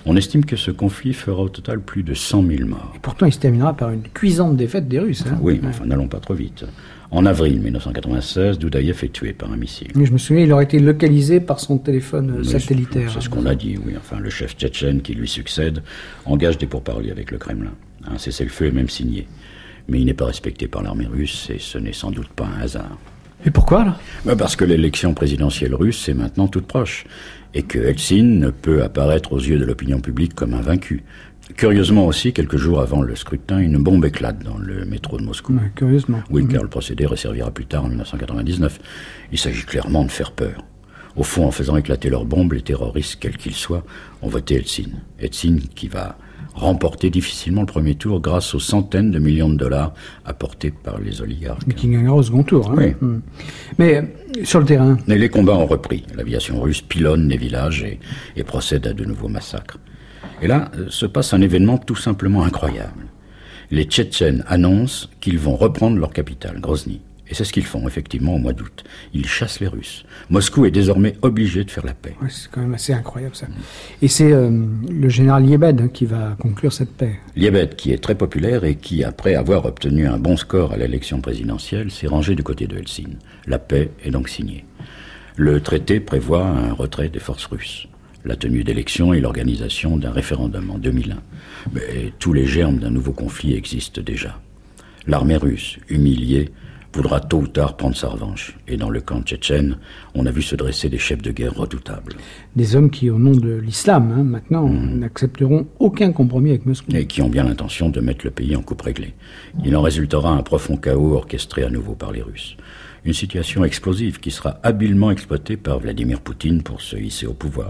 On estime que ce conflit fera au total plus de cent mille morts. Et pourtant, il se terminera par une cuisante défaite des Russes. Hein. Oui, mais enfin, n'allons pas trop vite. En avril mille neuf cent quatre-vingt-seize, Doudaïev est tué par un missile. Oui, je me souviens, il aurait été localisé par son téléphone Mais satellitaire. C'est ce qu'on a dit, oui. Enfin, le chef tchétchène qui lui succède engage des pourparlers avec le Kremlin. Un cessez-le-feu est même signé. Mais il n'est pas respecté par l'armée russe et ce n'est sans doute pas un hasard. Et pourquoi, là ? Ben parce que l'élection présidentielle russe est maintenant toute proche et que Eltsine ne peut apparaître aux yeux de l'opinion publique comme un vaincu. Curieusement aussi, quelques jours avant le scrutin, une bombe éclate dans le métro de Moscou. Ouais, curieusement. Oui, Mmh. car le procédé resservira plus tard en mille neuf cent quatre-vingt-dix-neuf. Il s'agit clairement de faire peur. Au fond, en faisant éclater leurs bombes, les terroristes, quels qu'ils soient, ont voté Eltsine. Eltsine qui va remporter difficilement le premier tour grâce aux centaines de millions de dollars apportés par les oligarques. Qui gagnera au second tour. Hein. Oui. Mmh. Mais euh, sur le terrain, Et les combats ont repris. L'aviation russe pilonne les villages et, et procède à de nouveaux massacres. Et là, euh, se passe un événement tout simplement incroyable. Les Tchétchènes annoncent qu'ils vont reprendre leur capitale, Grozny. Et c'est ce qu'ils font, effectivement, au mois d'août. Ils chassent les Russes. Moscou est désormais obligé de faire la paix. ouais, c'est quand même assez incroyable, ça. Et c'est euh, le général Liebed hein, qui va conclure cette paix. Liebed, qui est très populaire et qui, après avoir obtenu un bon score à l'élection présidentielle, s'est rangé du côté de Eltsine. La paix est donc signée. Le traité prévoit un retrait des forces russes, la tenue d'élections et l'organisation d'un référendum en deux mille un. Mais tous les germes d'un nouveau conflit existent déjà. L'armée russe, humiliée, voudra tôt ou tard prendre sa revanche. Et dans le camp tchétchène, on a vu se dresser des chefs de guerre redoutables. Des hommes qui, au nom de l'islam, hein, maintenant, mmh. n'accepteront aucun compromis avec Moscou. Et qui ont bien l'intention de mettre le pays en coupe réglée. Il en résultera un profond chaos orchestré à nouveau par les Russes. Une situation explosive qui sera habilement exploitée par Vladimir Poutine pour se hisser au pouvoir.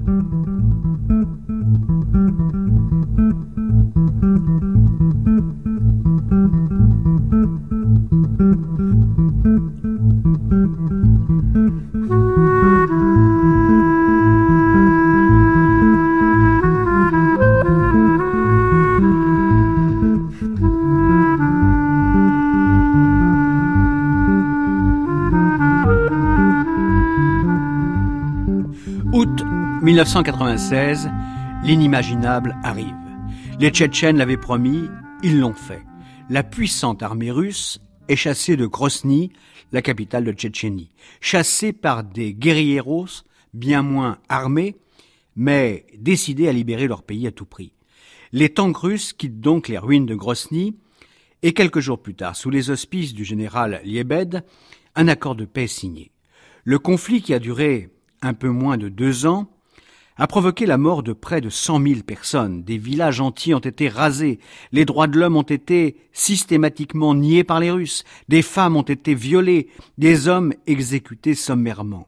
Août mille neuf cent quatre-vingt-seize, l'inimaginable arrive. Les Tchétchènes l'avaient promis, ils l'ont fait. La puissante armée russe est chassée de Grozny, la capitale de Tchétchénie. Chassée par des guérilleros bien moins armés, mais décidés à libérer leur pays à tout prix. Les tanks russes quittent donc les ruines de Grozny et quelques jours plus tard, sous les auspices du général Liebed, un accord de paix est signé. Le conflit qui a duré un peu moins de deux ans, a provoqué la mort de près de cent mille personnes. Des villages entiers ont été rasés. Les droits de l'homme ont été systématiquement niés par les Russes. Des femmes ont été violées. Des hommes exécutés sommairement.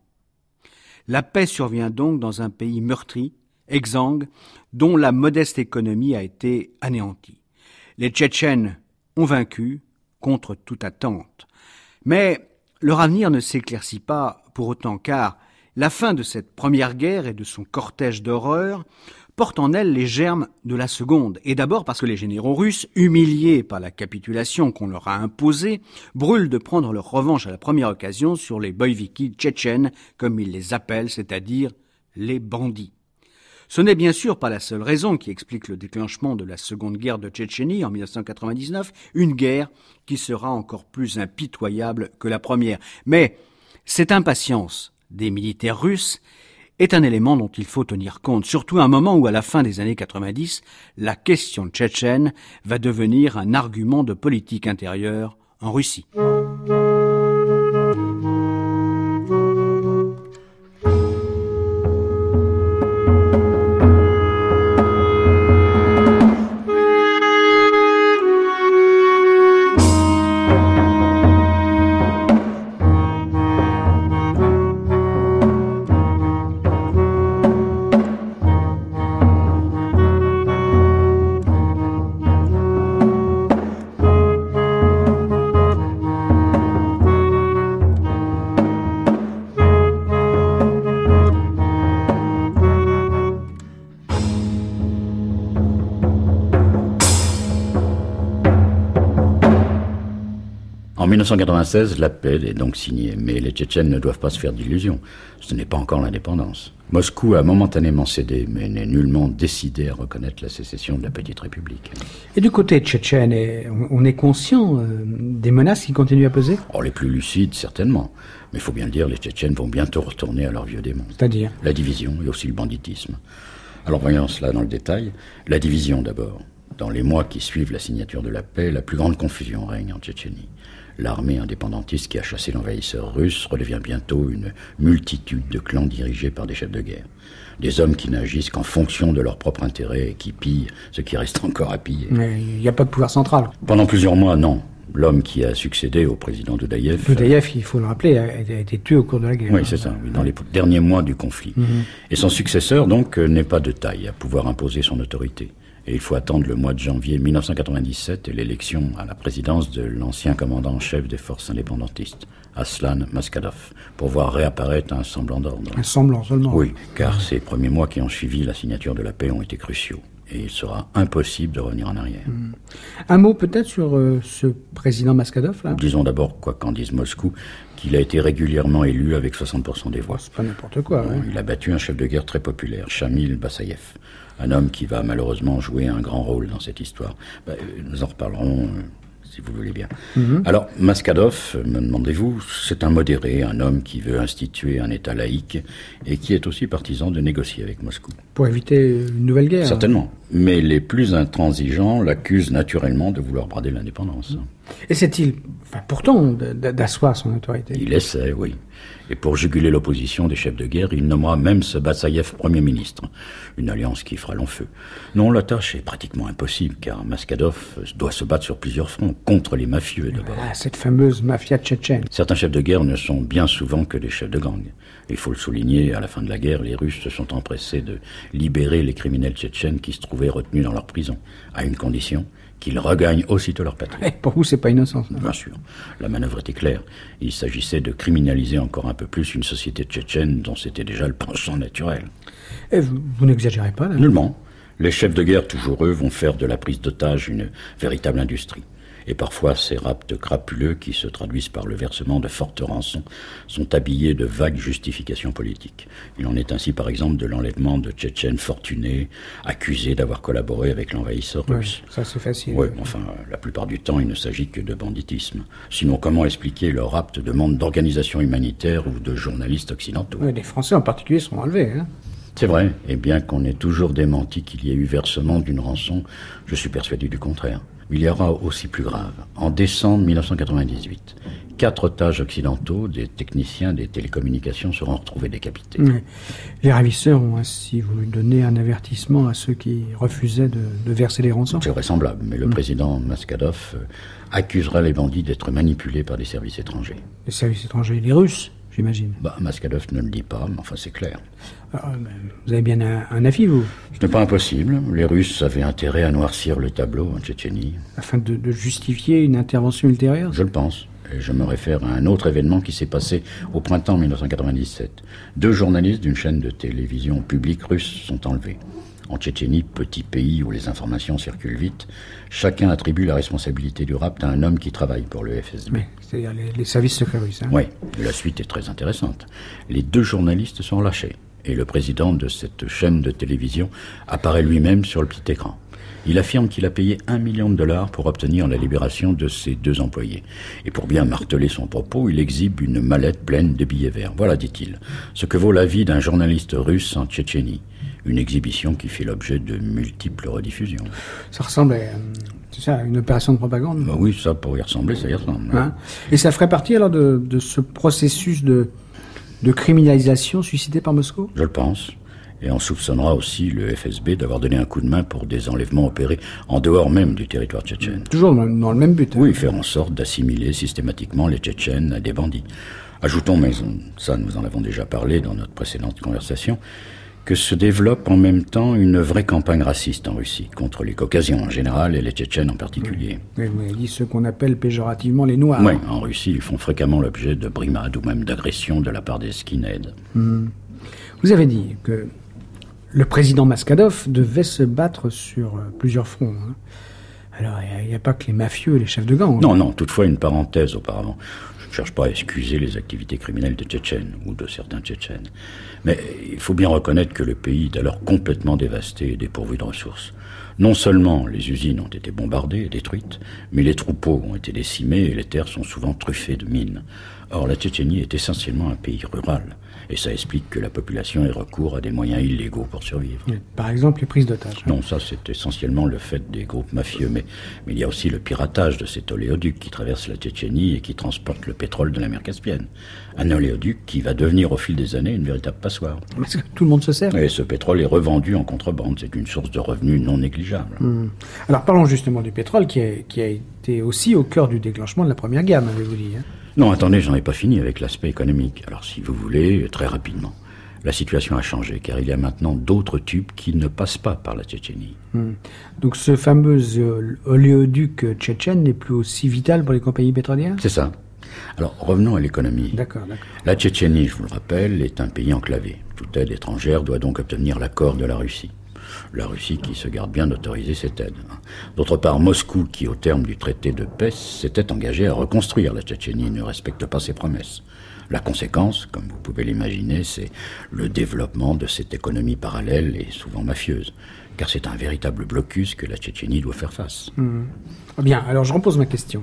La paix survient donc dans un pays meurtri, exsangue, dont la modeste économie a été anéantie. Les Tchétchènes ont vaincu contre toute attente. Mais leur avenir ne s'éclaircit pas pour autant, car la fin de cette première guerre et de son cortège d'horreur porte en elle les germes de la seconde. Et d'abord parce que les généraux russes, humiliés par la capitulation qu'on leur a imposée, brûlent de prendre leur revanche à la première occasion sur les boïviki tchétchènes, comme ils les appellent, c'est-à-dire les bandits. Ce n'est bien sûr pas la seule raison qui explique le déclenchement de la seconde guerre de Tchétchénie en mille neuf cent quatre-vingt-dix-neuf, une guerre qui sera encore plus impitoyable que la première. Mais cette impatience des militaires russes est un élément dont il faut tenir compte, surtout à un moment où, à la fin des années quatre-vingt-dix, la question tchétchène va devenir un argument de politique intérieure en Russie. En mille neuf cent quatre-vingt-seize, la paix est donc signée, mais les Tchétchènes ne doivent pas se faire d'illusions. Ce n'est pas encore l'indépendance. Moscou a momentanément cédé, mais n'est nullement décidé à reconnaître la sécession de la petite république. Et du côté tchétchène, on est conscient euh, des menaces qui continuent à peser ? Oh, les plus lucides, certainement. Mais il faut bien le dire, les Tchétchènes vont bientôt retourner à leur vieux démon. C'est-à-dire ? La division et aussi le banditisme. Alors voyons cela dans le détail. La division d'abord. Dans les mois qui suivent la signature de la paix, la plus grande confusion règne en Tchétchénie. L'armée indépendantiste qui a chassé l'envahisseur russe redevient bientôt une multitude de clans dirigés par des chefs de guerre. Des hommes qui n'agissent qu'en fonction de leur propre intérêt et qui pillent ce qui reste encore à piller. Mais il n'y a pas de pouvoir central. Pendant plusieurs mois, non. L'homme qui a succédé au président Doudaïev... Doudaïev, il faut le rappeler, a été tué au cours de la guerre. Oui, c'est ça, dans les derniers mois du conflit. Mm-hmm. Et son successeur, donc, n'est pas de taille à pouvoir imposer son autorité. Et il faut attendre le mois de janvier mille neuf cent quatre-vingt-dix-sept et l'élection à la présidence de l'ancien commandant en chef des forces indépendantistes, Aslan Maskhadov, pour voir réapparaître un semblant d'ordre. Un semblant seulement ? Oui, car ces premiers mois qui ont suivi la signature de la paix ont été cruciaux. Et il sera impossible de revenir en arrière. Mmh. Un mot peut-être sur euh, ce président Maskhadov, là ? Disons d'abord, quoi qu'en dise Moscou, qu'il a été régulièrement élu avec soixante pour cent des voix. C'est pas n'importe quoi. Bon, ouais. Il a battu un chef de guerre très populaire, Shamil Bassayev, un homme qui va malheureusement jouer un grand rôle dans cette histoire. Ben, nous en reparlerons... Euh, si vous voulez bien. Mm-hmm. Alors, Maskhadov, me demandez-vous, c'est un modéré, un homme qui veut instituer un État laïque et qui est aussi partisan de négocier avec Moscou. Pour éviter une nouvelle guerre. Certainement. Hein. Mais les plus intransigeants l'accusent naturellement de vouloir brader l'indépendance. Essaie-t-il, enfin, pourtant, d'asseoir son autorité ? Il essaie, oui. Et pour juguler l'opposition des chefs de guerre, il nommera même ce Bassayev Premier ministre. Une alliance qui fera long feu. Non, la tâche est pratiquement impossible, car Maskhadov doit se battre sur plusieurs fronts, contre les mafieux d'abord. Ah, cette fameuse mafia tchétchène. Certains chefs de guerre ne sont bien souvent que des chefs de gang. Il faut le souligner, à la fin de la guerre, les Russes se sont empressés de libérer les criminels tchétchènes qui se trouvaient retenus dans leur prison, à une condition, qu'ils regagnent aussitôt leur patrie. Eh, pour vous, c'est pas innocent, ça. Bien sûr. La manœuvre était claire. Il s'agissait de criminaliser encore un peu plus une société tchétchène dont c'était déjà le penchant naturel. Et vous, vous n'exagérez pas, là ? Nullement. Les chefs de guerre, toujours eux, vont faire de la prise d'otages une véritable industrie. Et parfois, ces rapts crapuleux, qui se traduisent par le versement de fortes rançons, sont habillés de vagues justifications politiques. Il en est ainsi, par exemple, de l'enlèvement de Tchétchènes fortunés, accusés d'avoir collaboré avec l'envahisseur russe. Ouais, ça, c'est facile. Oui, enfin, la plupart du temps, il ne s'agit que de banditisme. Sinon, comment expliquer leur rapte demande d'organisations humanitaires ou de journalistes occidentaux ? Oui, les Français en particulier sont enlevés, hein. C'est vrai, et bien qu'on ait toujours démenti qu'il y ait eu versement d'une rançon, je suis persuadé du contraire. Il y aura aussi plus grave. En décembre mille neuf cent quatre-vingt-dix-huit, quatre otages occidentaux, des techniciens des télécommunications, seront retrouvés décapités. Oui. Les ravisseurs ont ainsi voulu donner un avertissement à ceux qui refusaient de, de verser les rançons. C'est vraisemblable, mais le mmh. président Maskhadov euh, accusera les bandits d'être manipulés par des services étrangers. Les services étrangers, les Russes, j'imagine. Bah, Maskhadov ne le dit pas, mais enfin c'est clair. Alors, vous avez bien un, un avis, vous ? Ce n'est pas impossible. Les Russes avaient intérêt à noircir le tableau en Tchétchénie. Afin de, de justifier une intervention ultérieure ? Je le pense. Et je me réfère à un autre événement qui s'est passé au printemps mille neuf cent quatre-vingt-dix-sept. Deux journalistes d'une chaîne de télévision publique russe sont enlevés. En Tchétchénie, petit pays où les informations circulent vite, chacun attribue la responsabilité du rapt à un homme qui travaille pour le F S B. Oui, c'est-à-dire les, les services secrets russes. Hein. Oui, la suite est très intéressante. Les deux journalistes sont relâchés. Et le président de cette chaîne de télévision apparaît lui-même sur le petit écran. Il affirme qu'il a payé un million de dollars pour obtenir la libération de ses deux employés. Et pour bien marteler son propos, il exhibe une mallette pleine de billets verts. Voilà, dit-il, ce que vaut la vie d'un journaliste russe en Tchétchénie. Une exhibition qui fait l'objet de multiples rediffusions. Ça ressemble à, c'est ça, à une opération de propagande. Ben oui, ça, pour y ressembler, ça y ressemble. Hein ? Et ça ferait partie alors de, de ce processus de... de criminalisation suscitée par Moscou ? Je le pense. Et on soupçonnera aussi le F S B d'avoir donné un coup de main pour des enlèvements opérés en dehors même du territoire tchétchène. Toujours dans le même but. Hein. Oui, faire en sorte d'assimiler systématiquement les Tchétchènes à des bandits. Ajoutons, mais ça nous en avons déjà parlé dans notre précédente conversation, que se développe en même temps une vraie campagne raciste en Russie, contre les Caucasiens en général et les Tchétchènes en particulier. Oui, oui, il dit ce qu'on appelle péjorativement les Noirs. Oui, en Russie, ils font fréquemment l'objet de brimades ou même d'agressions de la part des skinheads. Mmh. Vous avez dit que le président Maskhadov devait se battre sur plusieurs fronts. Hein. Alors, il n'y a, a pas que les mafieux et les chefs de gang. Non, non, toutefois, une parenthèse auparavant. Je ne cherche pas à excuser les activités criminelles des Tchétchènes, ou de certains Tchétchènes. Mais il faut bien reconnaître que le pays est alors complètement dévasté et dépourvu de ressources. Non seulement les usines ont été bombardées et détruites, mais les troupeaux ont été décimés et les terres sont souvent truffées de mines. Or, la Tchétchénie est essentiellement un pays rural, et ça explique que la population ait recours à des moyens illégaux pour survivre. Par exemple, les prises d'otages. Non, ça c'est essentiellement le fait des groupes mafieux, mais, mais il y a aussi le piratage de cet oléoduc qui traverse la Tchétchénie et qui transporte le pétrole de la mer Caspienne. Un oléoduc qui va devenir au fil des années une véritable passoire. Parce que tout le monde se sert. Et ce pétrole est revendu en contrebande, c'est une source de revenus non négligeable. Mmh. Alors parlons justement du pétrole qui a, qui a été aussi au cœur du déclenchement de la Première Guerre, m'avez-vous dit, hein? Non, attendez, j'en ai pas fini avec l'aspect économique. Alors, si vous voulez, très rapidement. La situation a changé, car il y a maintenant d'autres tubes qui ne passent pas par la Tchétchénie. Hum. Donc ce fameux oléoduc tchétchène n'est plus aussi vital pour les compagnies pétrolières ? C'est ça. Alors, revenons à l'économie. D'accord, d'accord. La Tchétchénie, je vous le rappelle, est un pays enclavé. Toute aide étrangère doit donc obtenir l'accord de la Russie. La Russie qui se garde bien d'autoriser cette aide. D'autre part, Moscou, qui au terme du traité de paix, s'était engagé à reconstruire la Tchétchénie, ne respecte pas ses promesses. La conséquence, comme vous pouvez l'imaginer, c'est le développement de cette économie parallèle et souvent mafieuse. Car c'est un véritable blocus que la Tchétchénie doit faire face. Mmh. Bien, alors je repose ma question.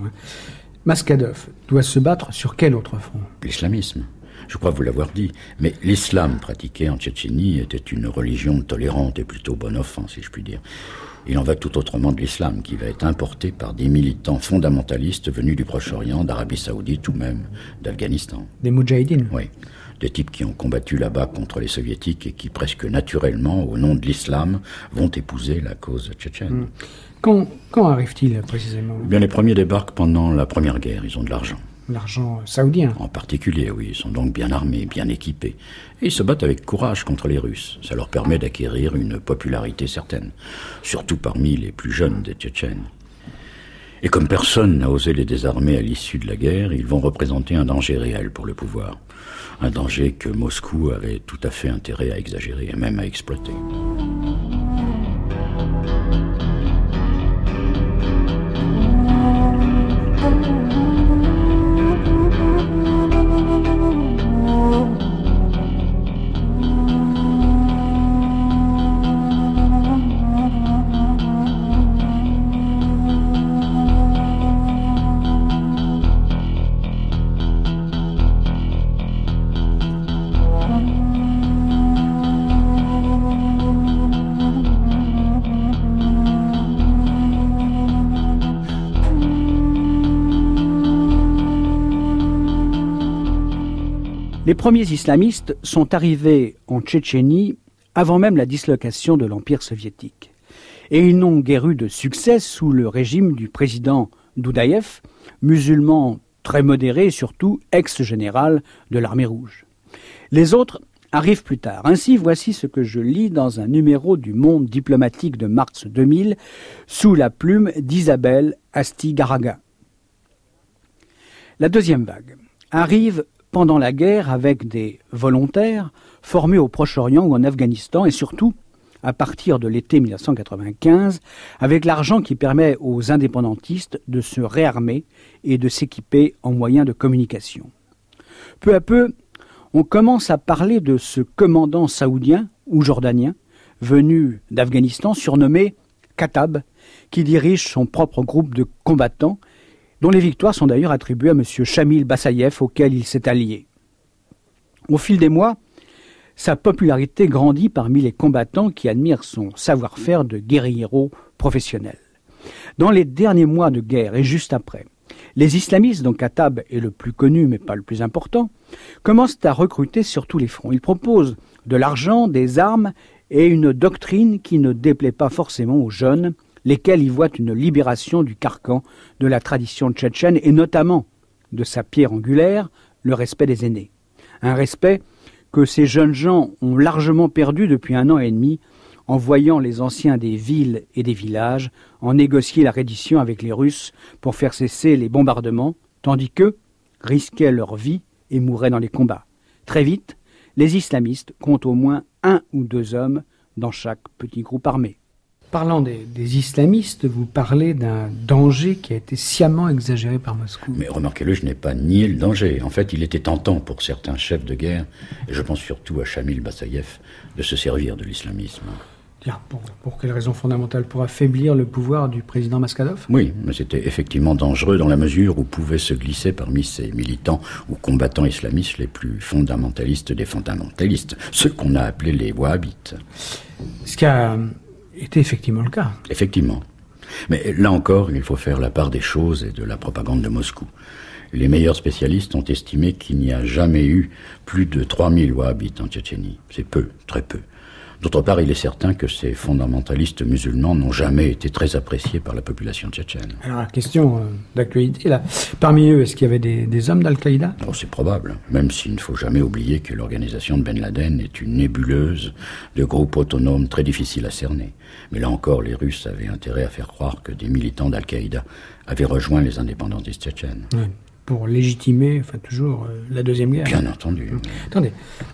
Maskadov doit se battre sur quel autre front ? L'islamisme. Je crois vous l'avoir dit, mais l'islam pratiqué en Tchétchénie était une religion tolérante et plutôt bon enfant, si je puis dire. Il en va tout autrement de l'islam, qui va être importé par des militants fondamentalistes venus du Proche-Orient, d'Arabie Saoudite ou même d'Afghanistan. Des moudjahidines ? Oui, des types qui ont combattu là-bas contre les soviétiques et qui presque naturellement, au nom de l'islam, vont épouser la cause tchétchène. Mmh. Quand, quand arrivent-ils précisément ? Eh bien, les premiers débarquent pendant la Première Guerre, ils ont de l'argent. L'argent saoudien. En particulier, oui, ils sont donc bien armés, bien équipés. Et ils se battent avec courage contre les Russes. Ça leur permet d'acquérir une popularité certaine, surtout parmi les plus jeunes des Tchétchènes. Et comme personne n'a osé les désarmer à l'issue de la guerre, ils vont représenter un danger réel pour le pouvoir. Un danger que Moscou avait tout à fait intérêt à exagérer et même à exploiter. Les premiers islamistes sont arrivés en Tchétchénie avant même la dislocation de l'Empire soviétique. Et ils n'ont guère eu de succès sous le régime du président Doudaïev, musulman très modéré et surtout ex-général de l'armée rouge. Les autres arrivent plus tard. Ainsi, voici ce que je lis dans un numéro du Monde diplomatique de mars deux mille, sous la plume d'Isabelle Asti-Garaga. La deuxième vague arrive pendant la guerre avec des volontaires formés au Proche-Orient ou en Afghanistan et surtout, à partir de l'été mille neuf cent quatre-vingt-quinze, avec l'argent qui permet aux indépendantistes de se réarmer et de s'équiper en moyens de communication. Peu à peu, on commence à parler de ce commandant saoudien ou jordanien venu d'Afghanistan surnommé Khattab, qui dirige son propre groupe de combattants dont les victoires sont d'ailleurs attribuées à M. Shamil Bassayev, auquel il s'est allié. Au fil des mois, sa popularité grandit parmi les combattants qui admirent son savoir-faire de guérillero professionnel. Dans les derniers mois de guerre et juste après, les islamistes, dont Khattab est le plus connu mais pas le plus important, commencent à recruter sur tous les fronts. Ils proposent de l'argent, des armes et une doctrine qui ne déplaît pas forcément aux jeunes, lesquels y voient une libération du carcan de la tradition tchétchène et notamment de sa pierre angulaire, le respect des aînés. Un respect que ces jeunes gens ont largement perdu depuis un an et demi en voyant les anciens des villes et des villages en négocier la reddition avec les Russes pour faire cesser les bombardements, tandis qu'eux risquaient leur vie et mouraient dans les combats. Très vite, les islamistes comptent au moins un ou deux hommes dans chaque petit groupe armé. Parlant des, des islamistes, vous parlez d'un danger qui a été sciemment exagéré par Moscou. Mais remarquez-le, je n'ai pas nié le danger. En fait, il était tentant pour certains chefs de guerre, et je pense surtout à Chamil Bassaïev, de se servir de l'islamisme. Pour, pour quelle raison fondamentale? Pour affaiblir le pouvoir du président Maskhadov? Oui, mais c'était effectivement dangereux dans la mesure où pouvaient se glisser parmi ces militants ou combattants islamistes les plus fondamentalistes des fondamentalistes, ceux qu'on a appelés les wahhabites. Ce qui a été effectivement le cas. Effectivement. Mais là encore, il faut faire la part des choses et de la propagande de Moscou. Les meilleurs spécialistes ont estimé qu'il n'y a jamais eu plus de trois mille wahhabites en Tchétchénie. C'est peu, très peu. D'autre part, il est certain que ces fondamentalistes musulmans n'ont jamais été très appréciés par la population tchétchène. Alors, question euh, d'actualité, là. Parmi eux, est-ce qu'il y avait des, des hommes d'Al-Qaïda? Oh, c'est probable, même s'il ne faut jamais oublier que l'organisation de Ben Laden est une nébuleuse de groupes autonomes très difficiles à cerner. Mais là encore, les Russes avaient intérêt à faire croire que des militants d'Al-Qaïda avaient rejoint les indépendantistes tchétchènes. Oui, pour légitimer, enfin toujours, euh, la Deuxième Guerre. Bien entendu. Mmh. Attendez.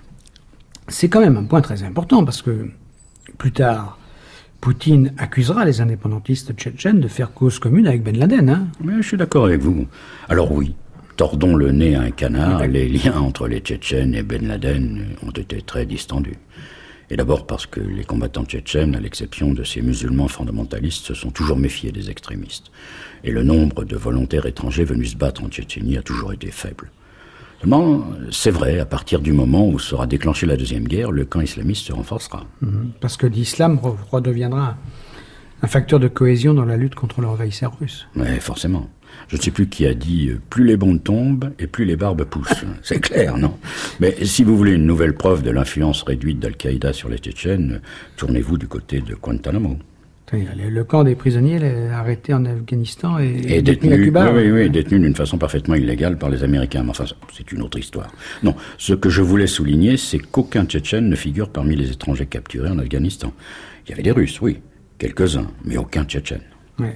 C'est quand même un point très important parce que plus tard, Poutine accusera les indépendantistes tchétchènes de faire cause commune avec Ben Laden. Hein. Oui, je suis d'accord avec vous. Alors oui, tordons le nez à un canard, oui. Les liens entre les Tchétchènes et Ben Laden ont été très distendus. Et d'abord parce que les combattants tchétchènes, à l'exception de ces musulmans fondamentalistes, se sont toujours méfiés des extrémistes. Et le nombre de volontaires étrangers venus se battre en Tchétchénie a toujours été faible. Seulement, c'est vrai, à partir du moment où sera déclenchée la Deuxième Guerre, le camp islamiste se renforcera. Mmh, parce que l'islam redeviendra un facteur de cohésion dans la lutte contre le l'envahisseur russe. Oui, forcément. Je ne sais plus qui a dit « plus les bombes tombent et plus les barbes poussent ». C'est clair, non? Mais si vous voulez une nouvelle preuve de l'influence réduite d'Al-Qaïda sur les Tchétchènes, tournez-vous du côté de Guantanamo. Le camp des prisonniers arrêtés en Afghanistan et, et détenu à Cuba. Oui, oui, oui, détenu d'une façon parfaitement illégale par les Américains. Mais enfin, c'est une autre histoire. Non, ce que je voulais souligner, c'est qu'aucun Tchétchène ne figure parmi les étrangers capturés en Afghanistan. Il y avait des Russes, oui, quelques-uns, mais aucun Tchétchène. Oui.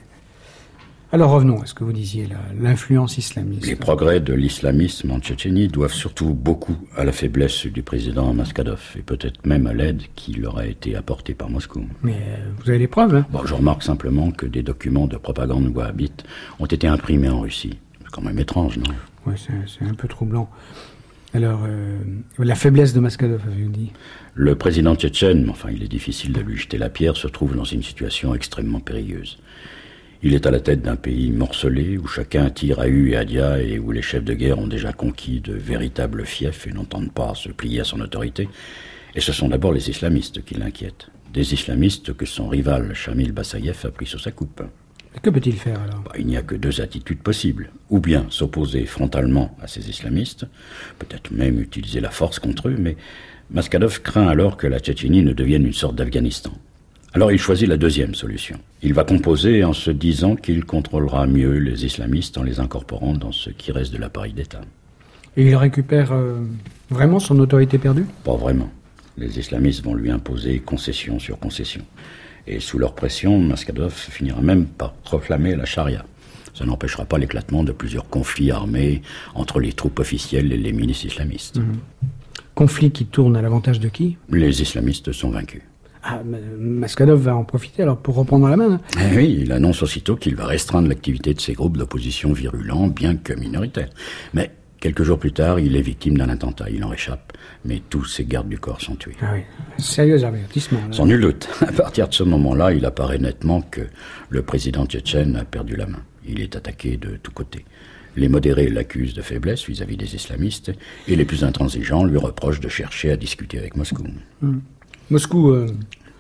Alors revenons à ce que vous disiez, là, l'influence islamiste. Les progrès de l'islamisme en Tchétchénie doivent surtout beaucoup à la faiblesse du président Maskhadov, et peut-être même à l'aide qui leur a été apportée par Moscou. Mais euh, vous avez les preuves, hein? Bon, je remarque simplement que des documents de propagande wahhabite ont été imprimés en Russie. C'est quand même étrange, non? Oui, c'est, c'est un peu troublant. Alors, euh, la faiblesse de Maskhadov, avez-vous dit? Le président tchétchène, enfin il est difficile de lui jeter la pierre, se trouve dans une situation extrêmement périlleuse. Il est à la tête d'un pays morcelé, où chacun tire à hue et à dia, et où les chefs de guerre ont déjà conquis de véritables fiefs et n'entendent pas se plier à son autorité. Et ce sont d'abord les islamistes qui l'inquiètent. Des islamistes que son rival, Chamil Bassaïev, a pris sous sa coupe. Et que peut-il faire alors? Bah, il n'y a que deux attitudes possibles. Ou bien s'opposer frontalement à ces islamistes, peut-être même utiliser la force contre eux, mais Maskhadov craint alors que la Tchétchénie ne devienne une sorte d'Afghanistan. Alors il choisit la deuxième solution. Il va composer en se disant qu'il contrôlera mieux les islamistes en les incorporant dans ce qui reste de l'appareil d'État. Et il récupère euh, vraiment son autorité perdue? Pas vraiment. Les islamistes vont lui imposer concession sur concession. Et sous leur pression, Maskhadov finira même par proclamer la charia. Ça n'empêchera pas l'éclatement de plusieurs conflits armés entre les troupes officielles et les milices islamistes. Mmh. Conflits qui tournent à l'avantage de qui? Les islamistes sont vaincus. Ah, Maskhadov va en profiter alors pour reprendre la main. Hein. Eh oui, il annonce aussitôt qu'il va restreindre l'activité de ces groupes d'opposition virulents, bien que minoritaires. Mais quelques jours plus tard, il est victime d'un attentat. Il en réchappe, mais tous ses gardes du corps sont tués. Ah oui, sérieux avertissement. Là. Sans nul doute. À partir de ce moment-là, il apparaît nettement que le président tchétchène a perdu la main. Il est attaqué de tous côtés. Les modérés l'accusent de faiblesse vis-à-vis des islamistes, et les plus intransigeants lui reprochent de chercher à discuter avec Moscou. Hum. Moscou euh,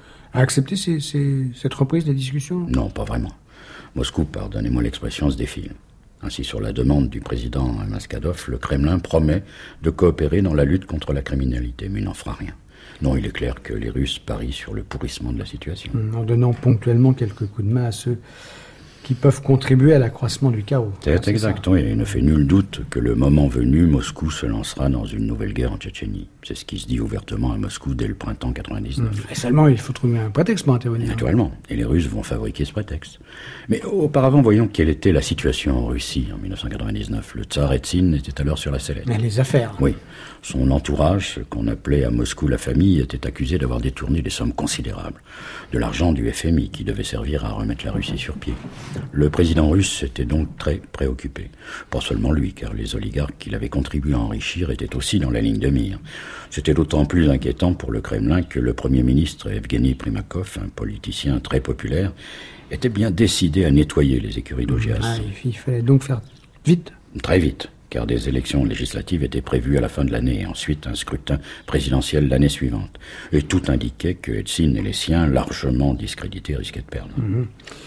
a accepté ces, ces, cette reprise des discussions? Non, pas vraiment. Moscou, pardonnez-moi l'expression, se défile. Ainsi, sur la demande du président Maskhadov, le Kremlin promet de coopérer dans la lutte contre la criminalité, mais il n'en fera rien. Non, il est clair que les Russes parient sur le pourrissement de la situation. En donnant ponctuellement quelques coups de main à ceux qui peuvent contribuer à l'accroissement du chaos. C'est, c'est exact, oui. Il ne fait nul doute que le moment venu, Moscou se lancera dans une nouvelle guerre en Tchétchénie. C'est ce qui se dit ouvertement à Moscou dès le printemps quatre-vingt-dix-neuf. Et seulement, il faut trouver un prétexte pour intervenir. Naturellement. Et les Russes vont fabriquer ce prétexte. Mais auparavant, voyons quelle était la situation en Russie en mille neuf cent quatre-vingt-dix-neuf. Le tsar Eltsine était alors sur la sellette. Mais les affaires. Oui. Son entourage, ce qu'on appelait à Moscou la famille, était accusé d'avoir détourné des sommes considérables. De l'argent du F M I qui devait servir à remettre la Russie sur pied. Le président russe était donc très préoccupé. Pas seulement lui, car les oligarques qui l'avaient contribué à enrichir étaient aussi dans la ligne de mire. C'était d'autant plus inquiétant pour le Kremlin que le Premier ministre Evgeny Primakov, un politicien très populaire, était bien décidé à nettoyer les écuries d'Augias. Ah, il fallait donc faire vite. Très vite, car des élections législatives étaient prévues à la fin de l'année et ensuite un scrutin présidentiel l'année suivante. Et tout indiquait que Eltsine et les siens, largement discrédités, risquaient de perdre. Mmh.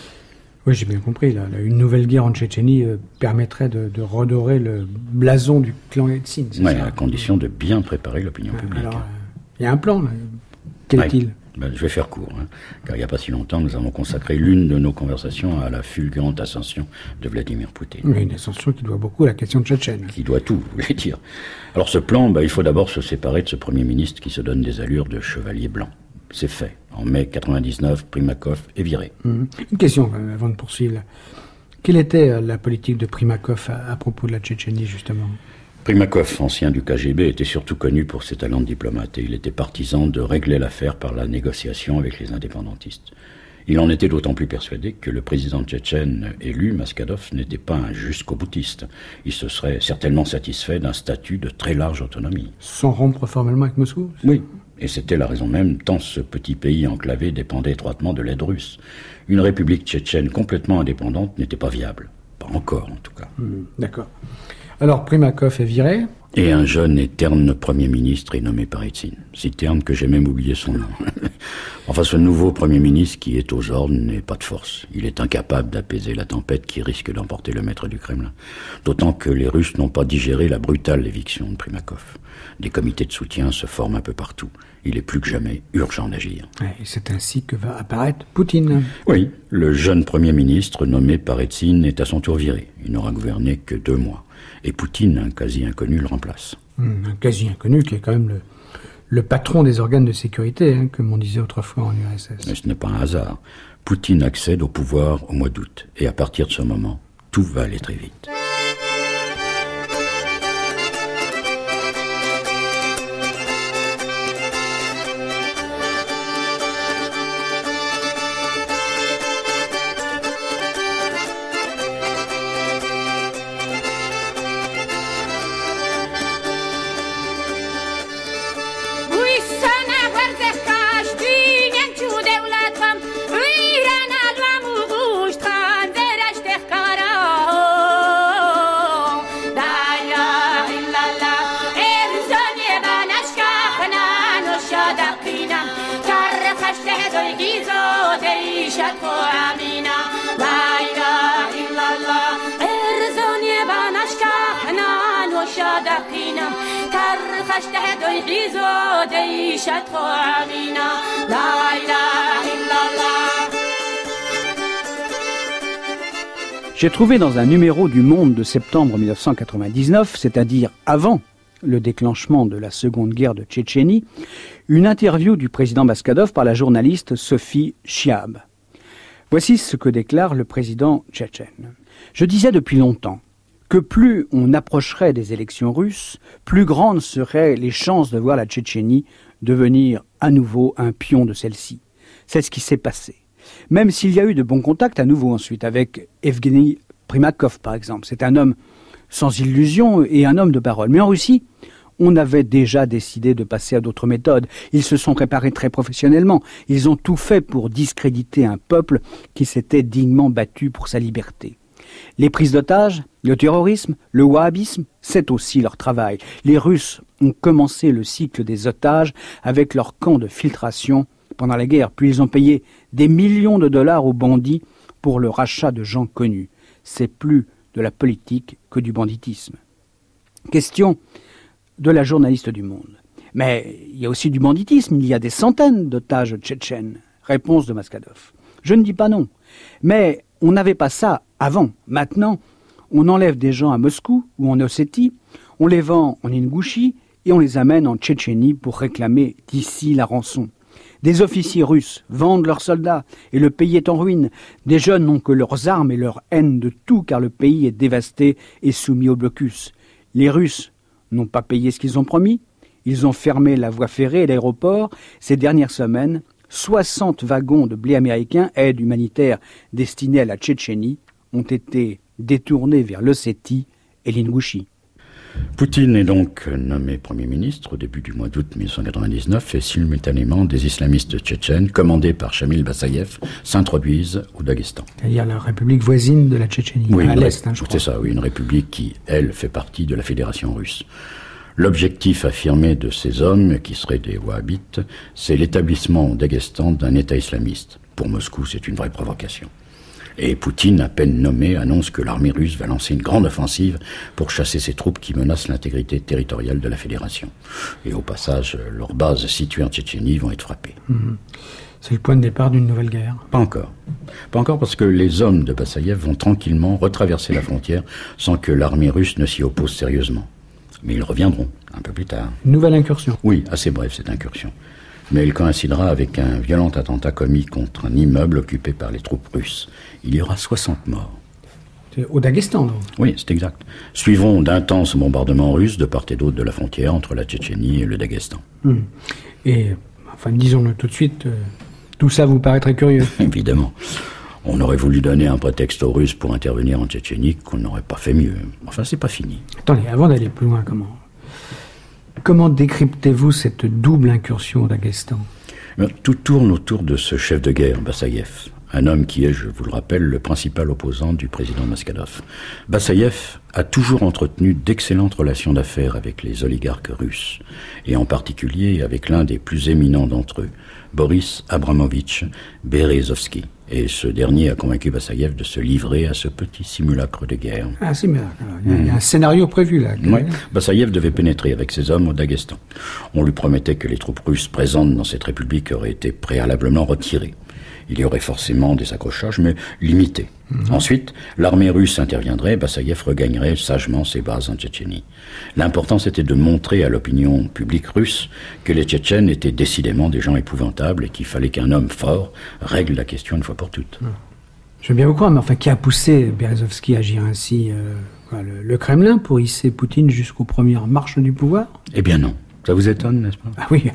Oui, j'ai bien compris. Là, une nouvelle guerre en Tchétchénie euh, permettrait de, de redorer le blason du clan Eltsine. Oui, à la condition de bien préparer l'opinion publique. Alors, il euh, y a un plan. Là. Quel ouais. est-il ? Ben, je vais faire court, hein, car il n'y a pas si longtemps, nous avons consacré l'une de nos conversations à la fulgurante ascension de Vladimir Poutine. Oui, une ascension qui doit beaucoup à la question tchétchène. Qui doit tout, vous voulez dire. Alors ce plan, ben, il faut d'abord se séparer de ce Premier ministre qui se donne des allures de chevalier blanc. C'est fait. En mai quatre-vingt-dix-neuf, Primakov est viré. Mmh. Une question, quand même, avant de poursuivre. Quelle était la politique de Primakov à, à propos de la Tchétchénie, justement ? Primakov, ancien du K G B, était surtout connu pour ses talents de diplomate et il était partisan de régler l'affaire par la négociation avec les indépendantistes. Il en était d'autant plus persuadé que le président tchétchène élu, Maskadov, n'était pas un jusqu'au-boutiste. Il se serait certainement satisfait d'un statut de très large autonomie. Sans rompre formellement avec Moscou ? Oui, et c'était la raison même, tant ce petit pays enclavé dépendait étroitement de l'aide russe. Une république tchétchène complètement indépendante n'était pas viable. Pas encore, en tout cas. Mmh, d'accord. Alors, Primakov est viré. Et un jeune et terne Premier ministre est nommé par Eltsine. Si terne que j'ai même oublié son nom. Enfin, ce nouveau Premier ministre qui est aux ordres n'est pas de force. Il est incapable d'apaiser la tempête qui risque d'emporter le maître du Kremlin. D'autant que les Russes n'ont pas digéré la brutale éviction de Primakov. Des comités de soutien se forment un peu partout. Il est plus que jamais urgent d'agir. Et c'est ainsi que va apparaître Poutine. Oui, le jeune Premier ministre nommé par Eltsine est à son tour viré. Il n'aura gouverné que deux mois. Et Poutine, un quasi-inconnu, le remplace. Mmh, un quasi-inconnu qui est quand même le, le patron des organes de sécurité, hein, comme on disait autrefois en U R S S. Mais ce n'est pas un hasard. Poutine accède au pouvoir au mois d'août. Et à partir de ce moment, tout va aller très vite. J'ai trouvé dans un numéro du Monde de septembre mille neuf cent quatre-vingt-dix-neuf, c'est-à-dire avant le déclenchement de la seconde guerre de Tchétchénie, une interview du président Maskadov par la journaliste Sophie Chiab. Voici ce que déclare le président tchétchène. « Je disais depuis longtemps que plus on approcherait des élections russes, plus grandes seraient les chances de voir la Tchétchénie devenir à nouveau un pion de celle-ci. C'est ce qui s'est passé. Même s'il y a eu de bons contacts à nouveau ensuite avec Evgeny Primakov, par exemple. C'est un homme sans illusion et un homme de parole. Mais en Russie, on avait déjà décidé de passer à d'autres méthodes. Ils se sont préparés très professionnellement. Ils ont tout fait pour discréditer un peuple qui s'était dignement battu pour sa liberté. Les prises d'otages, le terrorisme, le wahhabisme, c'est aussi leur travail. Les Russes ont commencé le cycle des otages avec leur camp de filtration pendant la guerre, puis ils ont payé des millions de dollars aux bandits pour le rachat de gens connus. C'est plus de la politique que du banditisme. Question de la journaliste du Monde. Mais il y a aussi du banditisme, il y a des centaines d'otages tchétchènes. Réponse de Maskadov. Je ne dis pas non, mais on n'avait pas ça avant. Maintenant, on enlève des gens à Moscou ou en Ossétie, on les vend en Ingouchie et on les amène en Tchétchénie pour réclamer d'ici la rançon. Des officiers russes vendent leurs soldats et le pays est en ruine. Des jeunes n'ont que leurs armes et leur haine de tout car le pays est dévasté et soumis au blocus. Les Russes n'ont pas payé ce qu'ils ont promis. Ils ont fermé la voie ferrée et l'aéroport. Ces dernières semaines, soixante wagons de blé américain, aide humanitaire destinée à la Tchétchénie, ont été détournés vers l'Ossétie et l'Ingouchie. Poutine est donc nommé Premier ministre au début du mois d'août mille neuf cent quatre-vingt-dix-neuf et simultanément des islamistes tchétchènes commandés par Shamil Bassaïev s'introduisent au Daghestan. C'est-à-dire la république voisine de la Tchétchénie, oui, à l'est, hein, je crois. C'est ça, oui, une république qui, elle, fait partie de la Fédération russe. L'objectif affirmé de ces hommes, qui seraient des wahhabites, c'est l'établissement au Daghestan d'un État islamiste. Pour Moscou, c'est une vraie provocation. Et Poutine, à peine nommé, annonce que l'armée russe va lancer une grande offensive pour chasser ces troupes qui menacent l'intégrité territoriale de la Fédération. Et au passage, leurs bases situées en Tchétchénie vont être frappées. Mmh. C'est le point de départ d'une nouvelle guerre. Pas encore. Pas encore parce que les hommes de Bassaïev vont tranquillement retraverser la frontière sans que l'armée russe ne s'y oppose sérieusement. Mais ils reviendront, un peu plus tard. Nouvelle incursion. Oui, assez bref cette incursion. Mais elle coïncidera avec un violent attentat commis contre un immeuble occupé par les troupes russes. Il y aura soixante morts. C'est au Daghestan, donc. Oui, c'est exact. Suivront d'intenses bombardements russes de part et d'autre de la frontière entre la Tchétchénie et le Daghestan. Mmh. Et, enfin, disons-le tout de suite, euh, tout ça vous paraît très curieux. Évidemment. On aurait voulu donner un prétexte aux Russes pour intervenir en Tchétchénie qu'on n'aurait pas fait mieux. Enfin, c'est pas fini. Attendez, avant d'aller plus loin, comment... Comment décryptez-vous cette double incursion au Daghestan ? Tout tourne autour de ce chef de guerre, Bassaïev. Un homme qui est, je vous le rappelle, le principal opposant du président Maskadov. Bassaïev a toujours entretenu d'excellentes relations d'affaires avec les oligarques russes, et en particulier avec l'un des plus éminents d'entre eux, Boris Abramovitch Berezovsky. Et ce dernier a convaincu Bassaïev de se livrer à ce petit simulacre de guerre. Ah, simulacre. Il y a, mmh. il y a un scénario prévu, là. Oui, Bassaïev devait pénétrer avec ses hommes au Daghestan. On lui promettait que les troupes russes présentes dans cette république auraient été préalablement retirées. Il y aurait forcément des accrochages, mais limités. Mmh. Ensuite, l'armée russe interviendrait, Bassaïev regagnerait sagement ses bases en Tchétchénie. L'important, c'était de montrer à l'opinion publique russe que les Tchétchènes étaient décidément des gens épouvantables et qu'il fallait qu'un homme fort règle la question une fois pour toutes. Mmh. Je veux bien vous croire, mais enfin, qui a poussé Berezovsky à agir ainsi euh, quoi, le, le Kremlin pour hisser Poutine jusqu'aux premières marches du pouvoir ? Eh bien non. Ça vous étonne, n'est-ce pas ? Ah oui.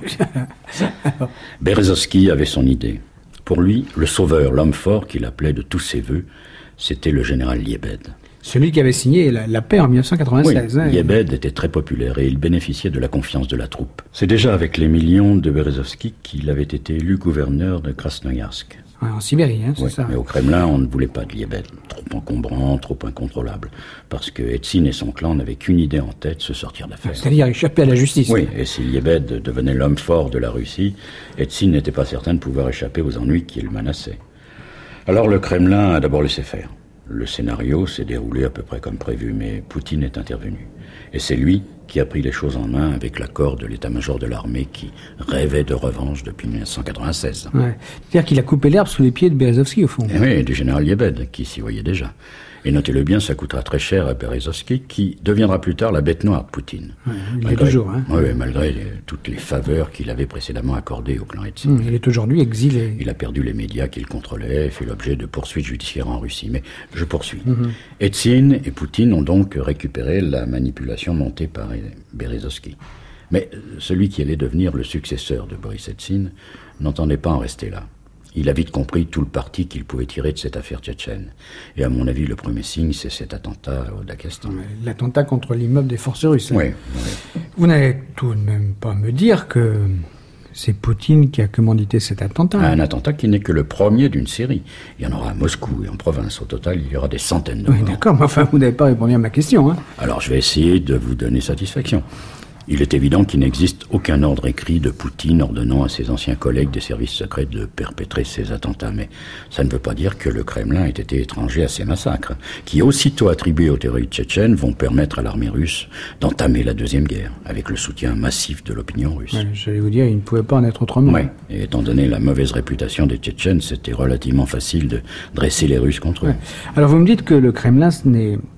Berezovsky avait son idée. Pour lui, le sauveur, l'homme fort qu'il appelait de tous ses voeux, c'était le général Liebed. Celui qui avait signé la, la paix en mille neuf cent quatre-vingt-seize. Oui, hein, Liebed était très populaire et il bénéficiait de la confiance de la troupe. C'est déjà avec les millions de Berezovsky qu'il avait été élu gouverneur de Krasnoïarsk. Ouais, en Sibérie, hein, c'est oui, ça. Mais au Kremlin, on ne voulait pas de Liebed. Trop encombrant, trop incontrôlable. Parce que Eltsine et son clan n'avaient qu'une idée en tête, se sortir d'affaire. C'est-à-dire échapper à la justice. Oui, et si Liebed devenait l'homme fort de la Russie, Eltsine n'était pas certain de pouvoir échapper aux ennuis qui le menaçaient. Alors le Kremlin a d'abord laissé faire. Le scénario s'est déroulé à peu près comme prévu, mais Poutine est intervenu. Et c'est lui qui a pris les choses en main avec l'accord de l'état-major de l'armée qui rêvait de revanche depuis mille neuf cent quatre-vingt-seize. Ouais. C'est-à-dire qu'il a coupé l'herbe sous les pieds de Berezovsky, au fond. Et oui, du général Liebed, qui s'y voyait déjà. Et notez-le bien, ça coûtera très cher à Berezovsky, qui deviendra plus tard la bête noire de Poutine. Ouais, il malgré, est toujours, hein. Oui, malgré les, toutes les faveurs qu'il avait précédemment accordées au clan Eltsine. Mmh, il est aujourd'hui exilé. Il a perdu les médias qu'il contrôlait et fait l'objet de poursuites judiciaires en Russie. Mais je poursuis. Mmh. Eltsine et Poutine ont donc récupéré la manipulation montée par Berezovsky. Mais celui qui allait devenir le successeur de Boris Eltsine n'entendait pas en rester là. Il a vite compris tout le parti qu'il pouvait tirer de cette affaire tchétchène. Et à mon avis, le premier signe, c'est cet attentat au Daghestan. L'attentat contre l'immeuble des forces russes. Oui. oui. Vous n'allez tout de même pas me dire que c'est Poutine qui a commandité cet attentat. Un attentat qui n'est que le premier d'une série. Il y en aura à Moscou et en province. Au total, il y aura des centaines de morts. Oui, d'accord, mais enfin, vous n'avez pas répondu à ma question. Hein. Alors, je vais essayer de vous donner satisfaction. Il est évident qu'il n'existe aucun ordre écrit de Poutine ordonnant à ses anciens collègues des services secrets de perpétrer ces attentats. Mais ça ne veut pas dire que le Kremlin ait été étranger à ces massacres, qui, aussitôt attribués aux terroristes tchétchènes, vont permettre à l'armée russe d'entamer la Deuxième Guerre, avec le soutien massif de l'opinion russe. Ouais, j'allais vous dire, il ne pouvait pas en être autrement. Oui, et étant donné la mauvaise réputation des Tchétchènes, c'était relativement facile de dresser les Russes contre eux. Ouais. Alors vous me dites que le Kremlin, ce n'est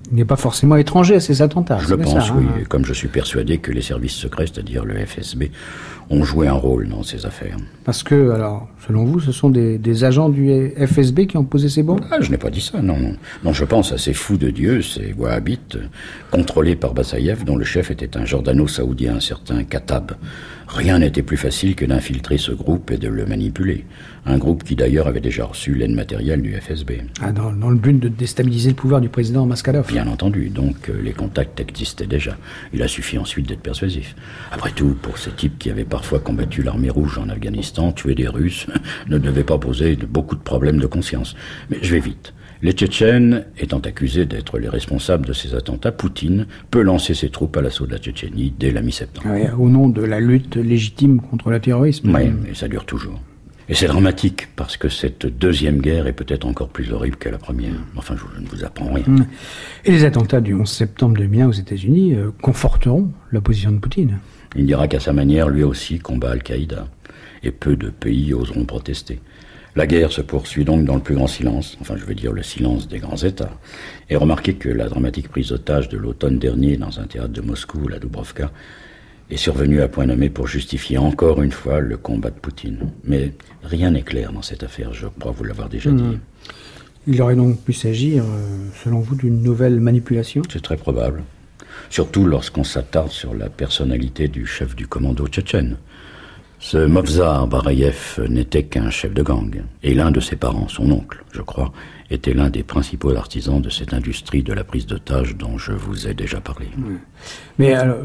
il n'est pas forcément étranger à ces attentats. Je le pense, ça, oui. hein. Comme je suis persuadé que les services secrets, c'est-à-dire le F S B, ont joué un rôle dans ces affaires. Parce que, alors, selon vous, ce sont des, des agents du F S B qui ont posé ces bombes? Ah, je n'ai pas dit ça, non, non. Non, je pense à ces fous de Dieu, ces wahhabites, contrôlés par Bassaïev, dont le chef était un Jordano-saoudien, un certain Khattab. Rien n'était plus facile que d'infiltrer ce groupe et de le manipuler. Un groupe qui d'ailleurs avait déjà reçu l'aide matérielle du F S B. Ah, dans, dans le but de déstabiliser le pouvoir du président Maskadov. Bien entendu, donc euh, les contacts existaient déjà. Il a suffi ensuite d'être persuasif. Après tout, pour ces types qui avaient parfois combattu l'armée rouge en Afghanistan, tuer des Russes, ne devait pas poser de, beaucoup de problèmes de conscience. Mais je vais vite. Les Tchétchènes étant accusés d'être les responsables de ces attentats, Poutine peut lancer ses troupes à l'assaut de la Tchétchénie dès la mi-septembre. Ouais, au nom de la lutte légitime contre le terrorisme. Oui, et ça dure toujours. Et c'est dramatique, parce que cette deuxième guerre est peut-être encore plus horrible que la première. Enfin, je ne vous apprends rien. Et les attentats du onze septembre deux mille un aux États-Unis euh, conforteront la position de Poutine. Il dira qu'à sa manière, lui aussi combat Al-Qaïda. Et peu de pays oseront protester. La guerre se poursuit donc dans le plus grand silence, enfin je veux dire le silence des grands États. Et remarquez que la dramatique prise d'otage de l'automne dernier dans un théâtre de Moscou, la Dubrovka, est survenue à point nommé pour justifier encore une fois le combat de Poutine. Mais rien n'est clair dans cette affaire, je crois vous l'avoir déjà dit. Mmh. Il aurait donc pu s'agir, euh, selon vous, d'une nouvelle manipulation? C'est très probable. Surtout lorsqu'on s'attarde sur la personnalité du chef du commando tchétchène. Ce Movsar Barayev n'était qu'un chef de gang, et l'un de ses parents, son oncle, je crois, était l'un des principaux artisans de cette industrie de la prise d'otages dont je vous ai déjà parlé. Oui. Mais alors,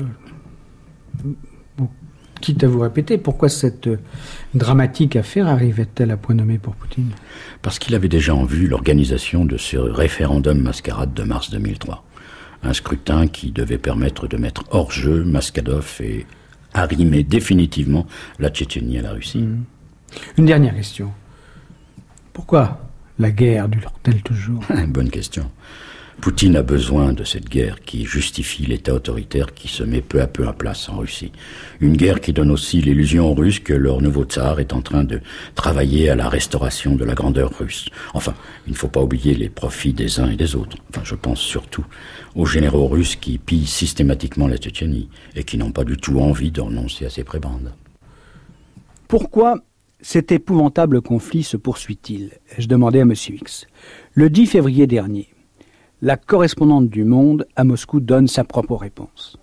quitte à vous répéter, pourquoi cette dramatique affaire arrivait-elle à point nommé pour Poutine? Parce qu'il avait déjà en vue l'organisation de ce référendum mascarade de mars deux mille trois. Un scrutin qui devait permettre de mettre hors jeu Maskadov et arrimer définitivement la Tchétchénie à la Russie. Mmh. Une dernière question. Pourquoi la guerre dure-t-elle toujours? Bonne question. Poutine a besoin de cette guerre qui justifie l'État autoritaire qui se met peu à peu en place en Russie. Une guerre qui donne aussi l'illusion aux Russes que leur nouveau tsar est en train de travailler à la restauration de la grandeur russe. Enfin, il ne faut pas oublier les profits des uns et des autres. Enfin, je pense surtout aux généraux russes qui pillent systématiquement la Tchétchénie et qui n'ont pas du tout envie de renoncer à ces prébendes. Pourquoi cet épouvantable conflit se poursuit-il? Ai-je demandé à M. X. Le dix février dernier, la correspondante du Monde à Moscou donne sa propre réponse.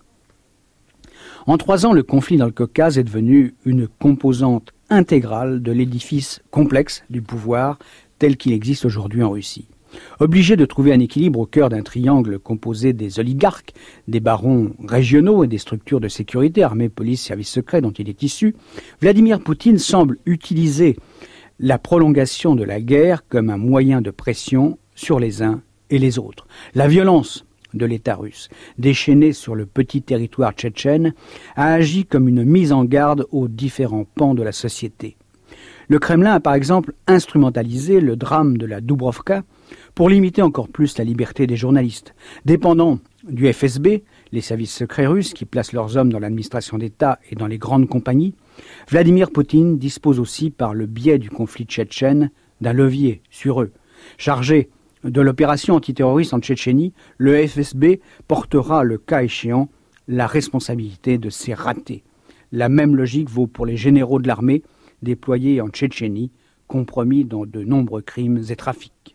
En trois ans, le conflit dans le Caucase est devenu une composante intégrale de l'édifice complexe du pouvoir tel qu'il existe aujourd'hui en Russie. Obligé de trouver un équilibre au cœur d'un triangle composé des oligarques, des barons régionaux et des structures de sécurité, armée, police, services secrets dont il est issu, Vladimir Poutine semble utiliser la prolongation de la guerre comme un moyen de pression sur les uns et les autres. La violence de l'État russe, déchaînée sur le petit territoire tchétchène, a agi comme une mise en garde aux différents pans de la société. Le Kremlin a par exemple instrumentalisé le drame de la Dubrovka pour limiter encore plus la liberté des journalistes. Dépendant du F S B, les services secrets russes qui placent leurs hommes dans l'administration d'État et dans les grandes compagnies, Vladimir Poutine dispose aussi par le biais du conflit tchétchène d'un levier sur eux. Chargé de l'opération antiterroriste en Tchétchénie, le F S B portera, le cas échéant, la responsabilité de ces ratés. La même logique vaut pour les généraux de l'armée déployés en Tchétchénie, compromis dans de nombreux crimes et trafics.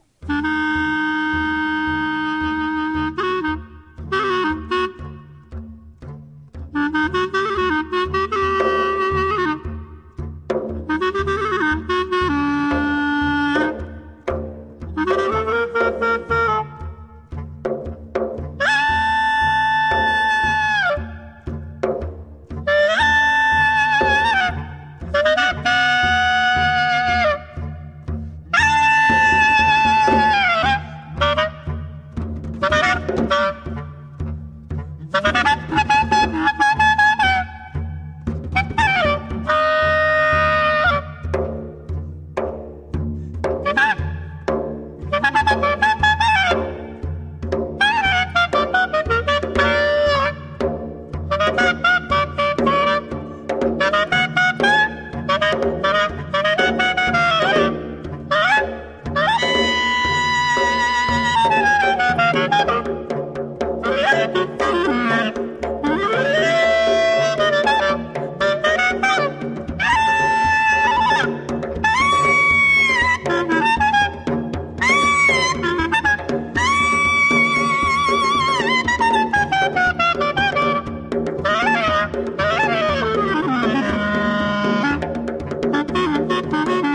Thank you.